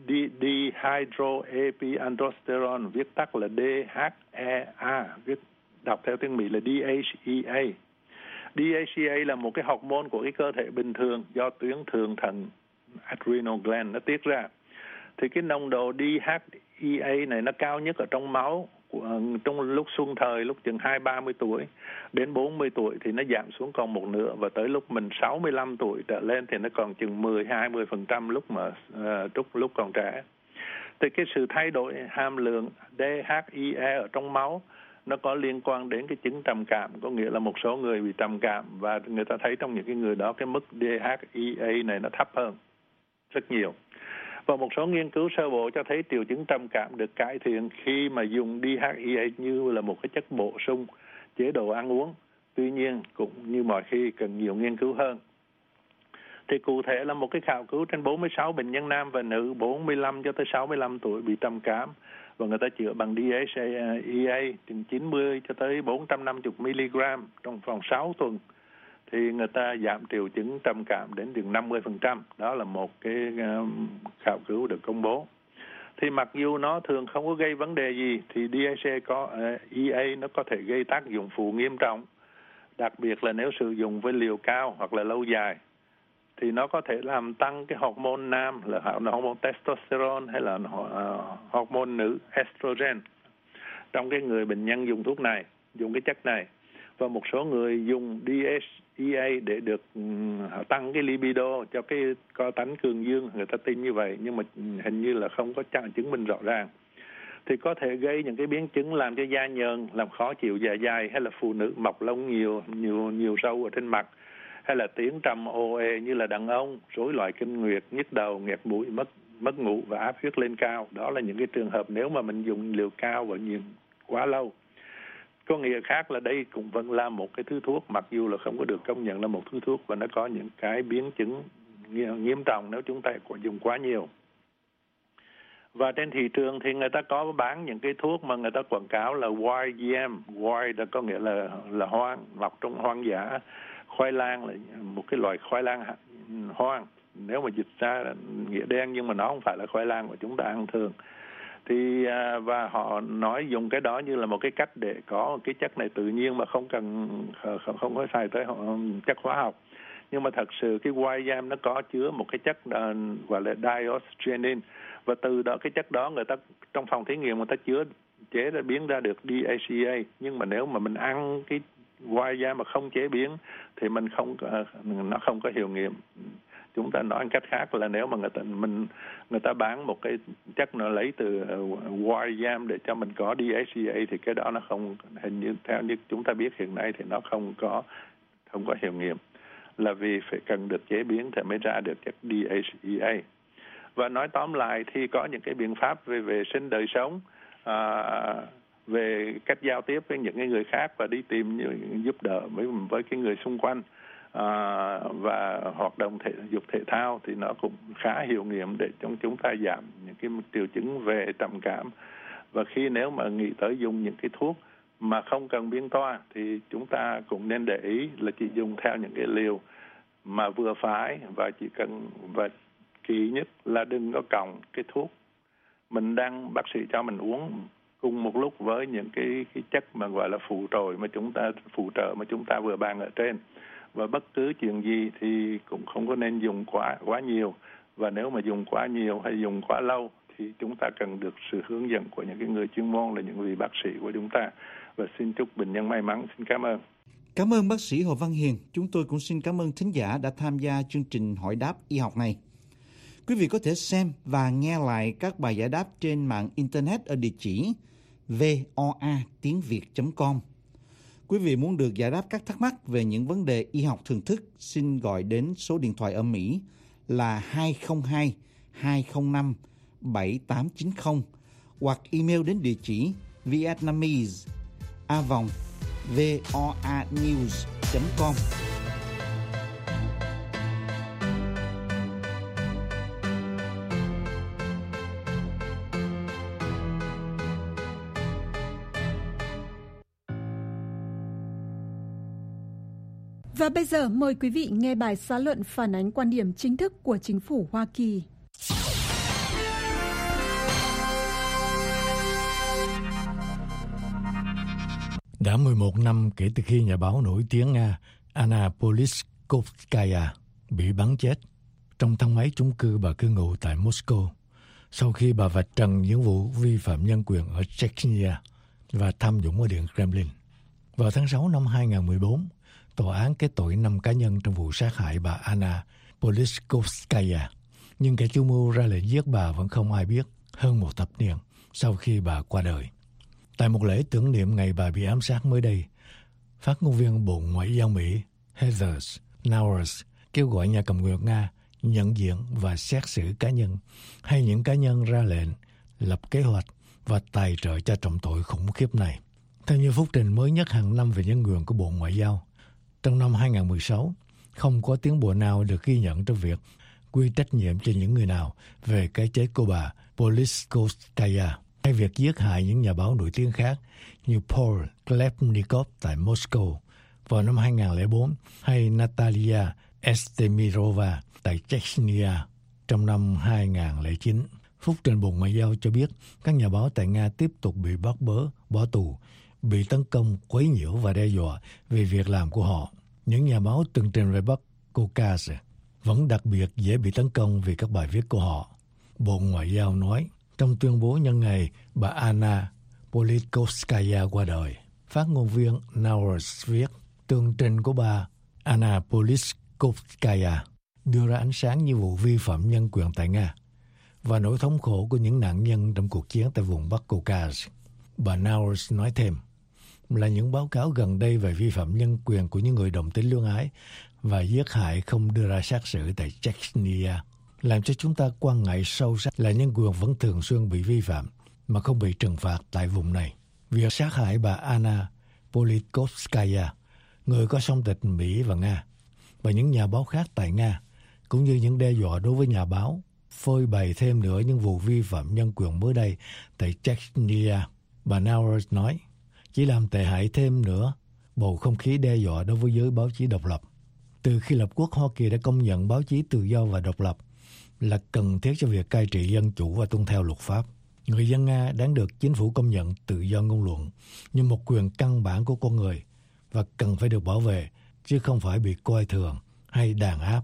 dihydroepiandrosterone, viết tắt là DHEA, đọc theo tiếng Mỹ là DHEA. DHEA là một cái hormone của cái cơ thể bình thường do tuyến thượng thận adrenal gland nó tiết ra. Thì cái nồng độ DHEA này nó cao nhất ở trong máu trong lúc xuân thời, lúc chừng 20-30 tuổi đến 40 tuổi thì nó giảm xuống còn một nửa, và tới lúc mình 65 tuổi trở lên thì nó còn chừng 10-20% lúc còn trẻ. Thì cái sự thay đổi hàm lượng DHEA ở trong máu nó có liên quan đến cái chứng trầm cảm, có nghĩa là một số người bị trầm cảm và người ta thấy trong những cái người đó cái mức DHEA này nó thấp hơn rất nhiều. Và một số nghiên cứu sơ bộ cho thấy triệu chứng trầm cảm được cải thiện khi mà dùng DHEA như là một cái chất bổ sung chế độ ăn uống. Tuy nhiên cũng như mọi khi cần nhiều nghiên cứu hơn. Thì cụ thể là một cái khảo cứu trên 46 bệnh nhân nam và nữ 45 cho tới 65 tuổi bị trầm cảm, và người ta chữa bằng DHEA từ 90 cho tới 450 mg trong vòng 6 tuần, thì người ta giảm triệu chứng trầm cảm đến chừng 50%. Đó là một cái khảo cứu được công bố. Thì mặc dù nó thường không có gây vấn đề gì, thì DHEA nó có thể gây tác dụng phụ nghiêm trọng, đặc biệt là nếu sử dụng với liều cao hoặc là lâu dài. Thì nó có thể làm tăng cái hormone nam là hormone testosterone hay là hormone nữ estrogen trong cái người bệnh nhân dùng thuốc này, dùng cái chất này. Và một số người dùng DHEA để được tăng cái libido, cho cái co tánh cường dương, người ta tin như vậy, nhưng mà hình như là không có chứng minh rõ ràng. Thì có thể gây những cái biến chứng làm cho da nhờn, làm khó chịu dạ dày, hay là phụ nữ mọc lông nhiều râu ở trên mặt, hay là tiếng trầm ồ ề như là đàn ông, rối loạn kinh nguyệt, nhức đầu, nghẹt mũi, mất ngủ và áp huyết lên cao. Đó là những cái trường hợp nếu mà mình dùng liều cao và nhiều quá lâu. Có nghĩa khác là đây cũng vẫn là một cái thứ thuốc, mặc dù là không có được công nhận là một thứ thuốc, và nó có những cái biến chứng nghiêm trọng nếu chúng ta dùng quá nhiều. Và trên thị trường thì người ta có bán những cái thuốc mà người ta quảng cáo là YGM. Y là có nghĩa là hoang, mọc trong hoang dã. Khoai lang là một cái loại khoai lang hoang, nếu mà dịch ra là nghĩa đen, nhưng mà nó không phải là khoai lang mà chúng ta ăn thường. Thì và họ nói dùng cái đó như là một cái cách để có cái chất này tự nhiên mà không có xài tới chất hóa học. Nhưng mà thật sự cái YGM nó có chứa một cái chất gọi là diosgenin, và từ đó cái chất đó người ta trong phòng thí nghiệm người ta chế ra biến ra được DHEA. Nhưng mà nếu mà mình ăn cái YGM mà không chế biến thì nó không có hiệu nghiệm. Chúng ta nói cách khác là nếu mà người ta bán một cái chất nó lấy từ YGM để cho mình có DHEA thì cái đó nó không, hình như theo như chúng ta biết hiện nay thì nó không có hiệu nghiệm, là vì phải cần được chế biến thì mới ra được chất DHEA. Và nói tóm lại thì có những cái biện pháp về vệ sinh đời sống về cách giao tiếp với những cái người khác và đi tìm giúp đỡ với cái người xung quanh. Và hoạt động thể dục thể thao thì nó cũng khá hiệu nghiệm để chúng ta giảm những cái triệu chứng về trầm cảm. Và khi nếu mà nghĩ tới dùng những cái thuốc mà không cần biên toa thì chúng ta cũng nên để ý là chỉ dùng theo những cái liều mà vừa phải, và chỉ cần và kỹ nhất là đừng có cộng cái thuốc mình đang bác sĩ cho mình uống cùng một lúc với những cái chất mà gọi là phụ trợ mà chúng ta vừa bàn ở trên. Và bất cứ chuyện gì thì cũng không có nên dùng quá nhiều, và nếu mà dùng quá nhiều hay dùng quá lâu thì chúng ta cần được sự hướng dẫn của những cái người chuyên môn, là những vị bác sĩ của chúng ta. Và xin chúc bệnh nhân may mắn. Xin cảm ơn. Cảm ơn bác sĩ Hồ Văn Hiền. Chúng tôi cũng xin cảm ơn thính giả đã tham gia chương trình hỏi đáp y học này. Quý vị có thể xem và nghe lại các bài giải đáp trên mạng Internet ở địa chỉ voatiengviet.com. Quý vị muốn được giải đáp các thắc mắc về những vấn đề y học thường thức, xin gọi đến số điện thoại ở Mỹ là 202-205-7890 hoặc email đến địa chỉ vietnamese@voanews.com. Và bây giờ mời quý vị nghe bài xã luận phản ánh quan điểm chính thức của chính phủ Hoa Kỳ. Đã 11 năm kể từ khi nhà báo nổi tiếng Nga Anna Politkovskaya bị bắn chết trong thang máy chung cư bà cư ngụ tại Moscow sau khi bà vạch trần những vụ vi phạm nhân quyền ở Chechnya và tham nhũng ở Điện Kremlin. Vào tháng 6 năm 2014, tòa án kết tội 5 cá nhân trong vụ sát hại bà Anna Politkovskaya, nhưng kẻ chủ mưu ra lệnh giết bà vẫn không ai biết hơn một thập niên sau khi bà qua đời. Tại một lễ tưởng niệm ngày bà bị ám sát mới đây, phát ngôn viên Bộ Ngoại giao Mỹ Heather Nauert kêu gọi nhà cầm quyền Nga nhận diện và xét xử cá nhân hay những cá nhân ra lệnh, lập kế hoạch và tài trợ cho trọng tội khủng khiếp này. Theo như phúc trình mới nhất hàng năm về nhân quyền của Bộ Ngoại giao, trong năm 2016, không có tiến bộ nào được ghi nhận trong việc quy trách nhiệm cho những người nào về cái chết của bà Politkovskaya hay việc giết hại những nhà báo nổi tiếng khác như Paul Klepnikov tại Moscow vào năm 2004 hay Natalia Estemirova tại Chechnya trong năm 2009. Phúc trình Bộ Ngoại giao cho biết các nhà báo tại Nga tiếp tục bị bắt bớ, bỏ tù, bị tấn công, quấy nhiễu và đe dọa vì việc làm của họ. Những nhà báo từng trình về Bắc Caucasus vẫn đặc biệt dễ bị tấn công vì các bài viết của họ. Bộ Ngoại giao nói trong tuyên bố nhân ngày bà Anna Politkovskaya qua đời. Phát ngôn viên Nauert viết, tường trình của bà Anna Politkovskaya đưa ra ánh sáng những vụ vi phạm nhân quyền tại Nga và nỗi thống khổ của những nạn nhân trong cuộc chiến tại vùng Bắc Caucasus. Bà Nauert nói thêm là những báo cáo gần đây về vi phạm nhân quyền của những người đồng tính luyến ái và giết hại không đưa ra xét xử tại Chechnya làm cho chúng ta quan ngại sâu sắc là nhân quyền vẫn thường xuyên bị vi phạm mà không bị trừng phạt tại vùng này. Việc sát hại bà Anna Politkovskaya, người có song tịch Mỹ và Nga, và những nhà báo khác tại Nga, cũng như những đe dọa đối với nhà báo, phơi bày thêm nữa những vụ vi phạm nhân quyền mới đây tại Chechnya. Bà Nauert nói, chỉ làm tệ hại thêm nữa bầu không khí đe dọa đối với giới báo chí độc lập. Từ khi lập quốc, Hoa Kỳ đã công nhận báo chí tự do và độc lập là cần thiết cho việc cai trị dân chủ và tuân theo luật pháp. Người dân Nga đáng được chính phủ công nhận tự do ngôn luận như một quyền căn bản của con người và cần phải được bảo vệ, chứ không phải bị coi thường hay đàn áp.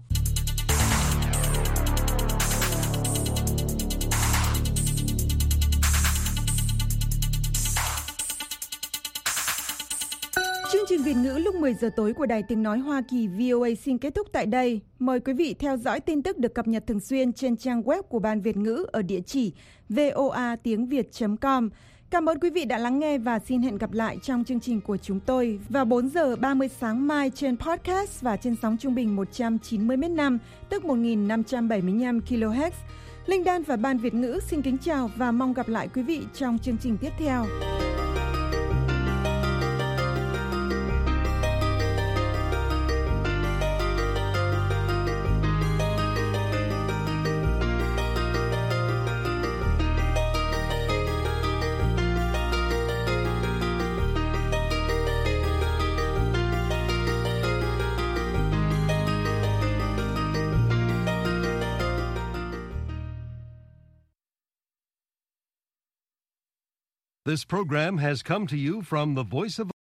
Chương trình Việt ngữ lúc 10 giờ tối của Đài Tiếng Nói Hoa Kỳ VOA xin kết thúc tại đây. Mời quý vị theo dõi tin tức được cập nhật thường xuyên trên trang web của Ban Việt ngữ ở địa chỉ voatiengviet.com. Cảm ơn quý vị đã lắng nghe và xin hẹn gặp lại trong chương trình của chúng tôi vào 4 giờ 30 sáng mai trên podcast và trên sóng trung bình 190 m/5, tức 1575 kHz. Linh Đan và Ban Việt ngữ xin kính chào và mong gặp lại quý vị trong chương trình tiếp theo. This program has come to you from the Voice of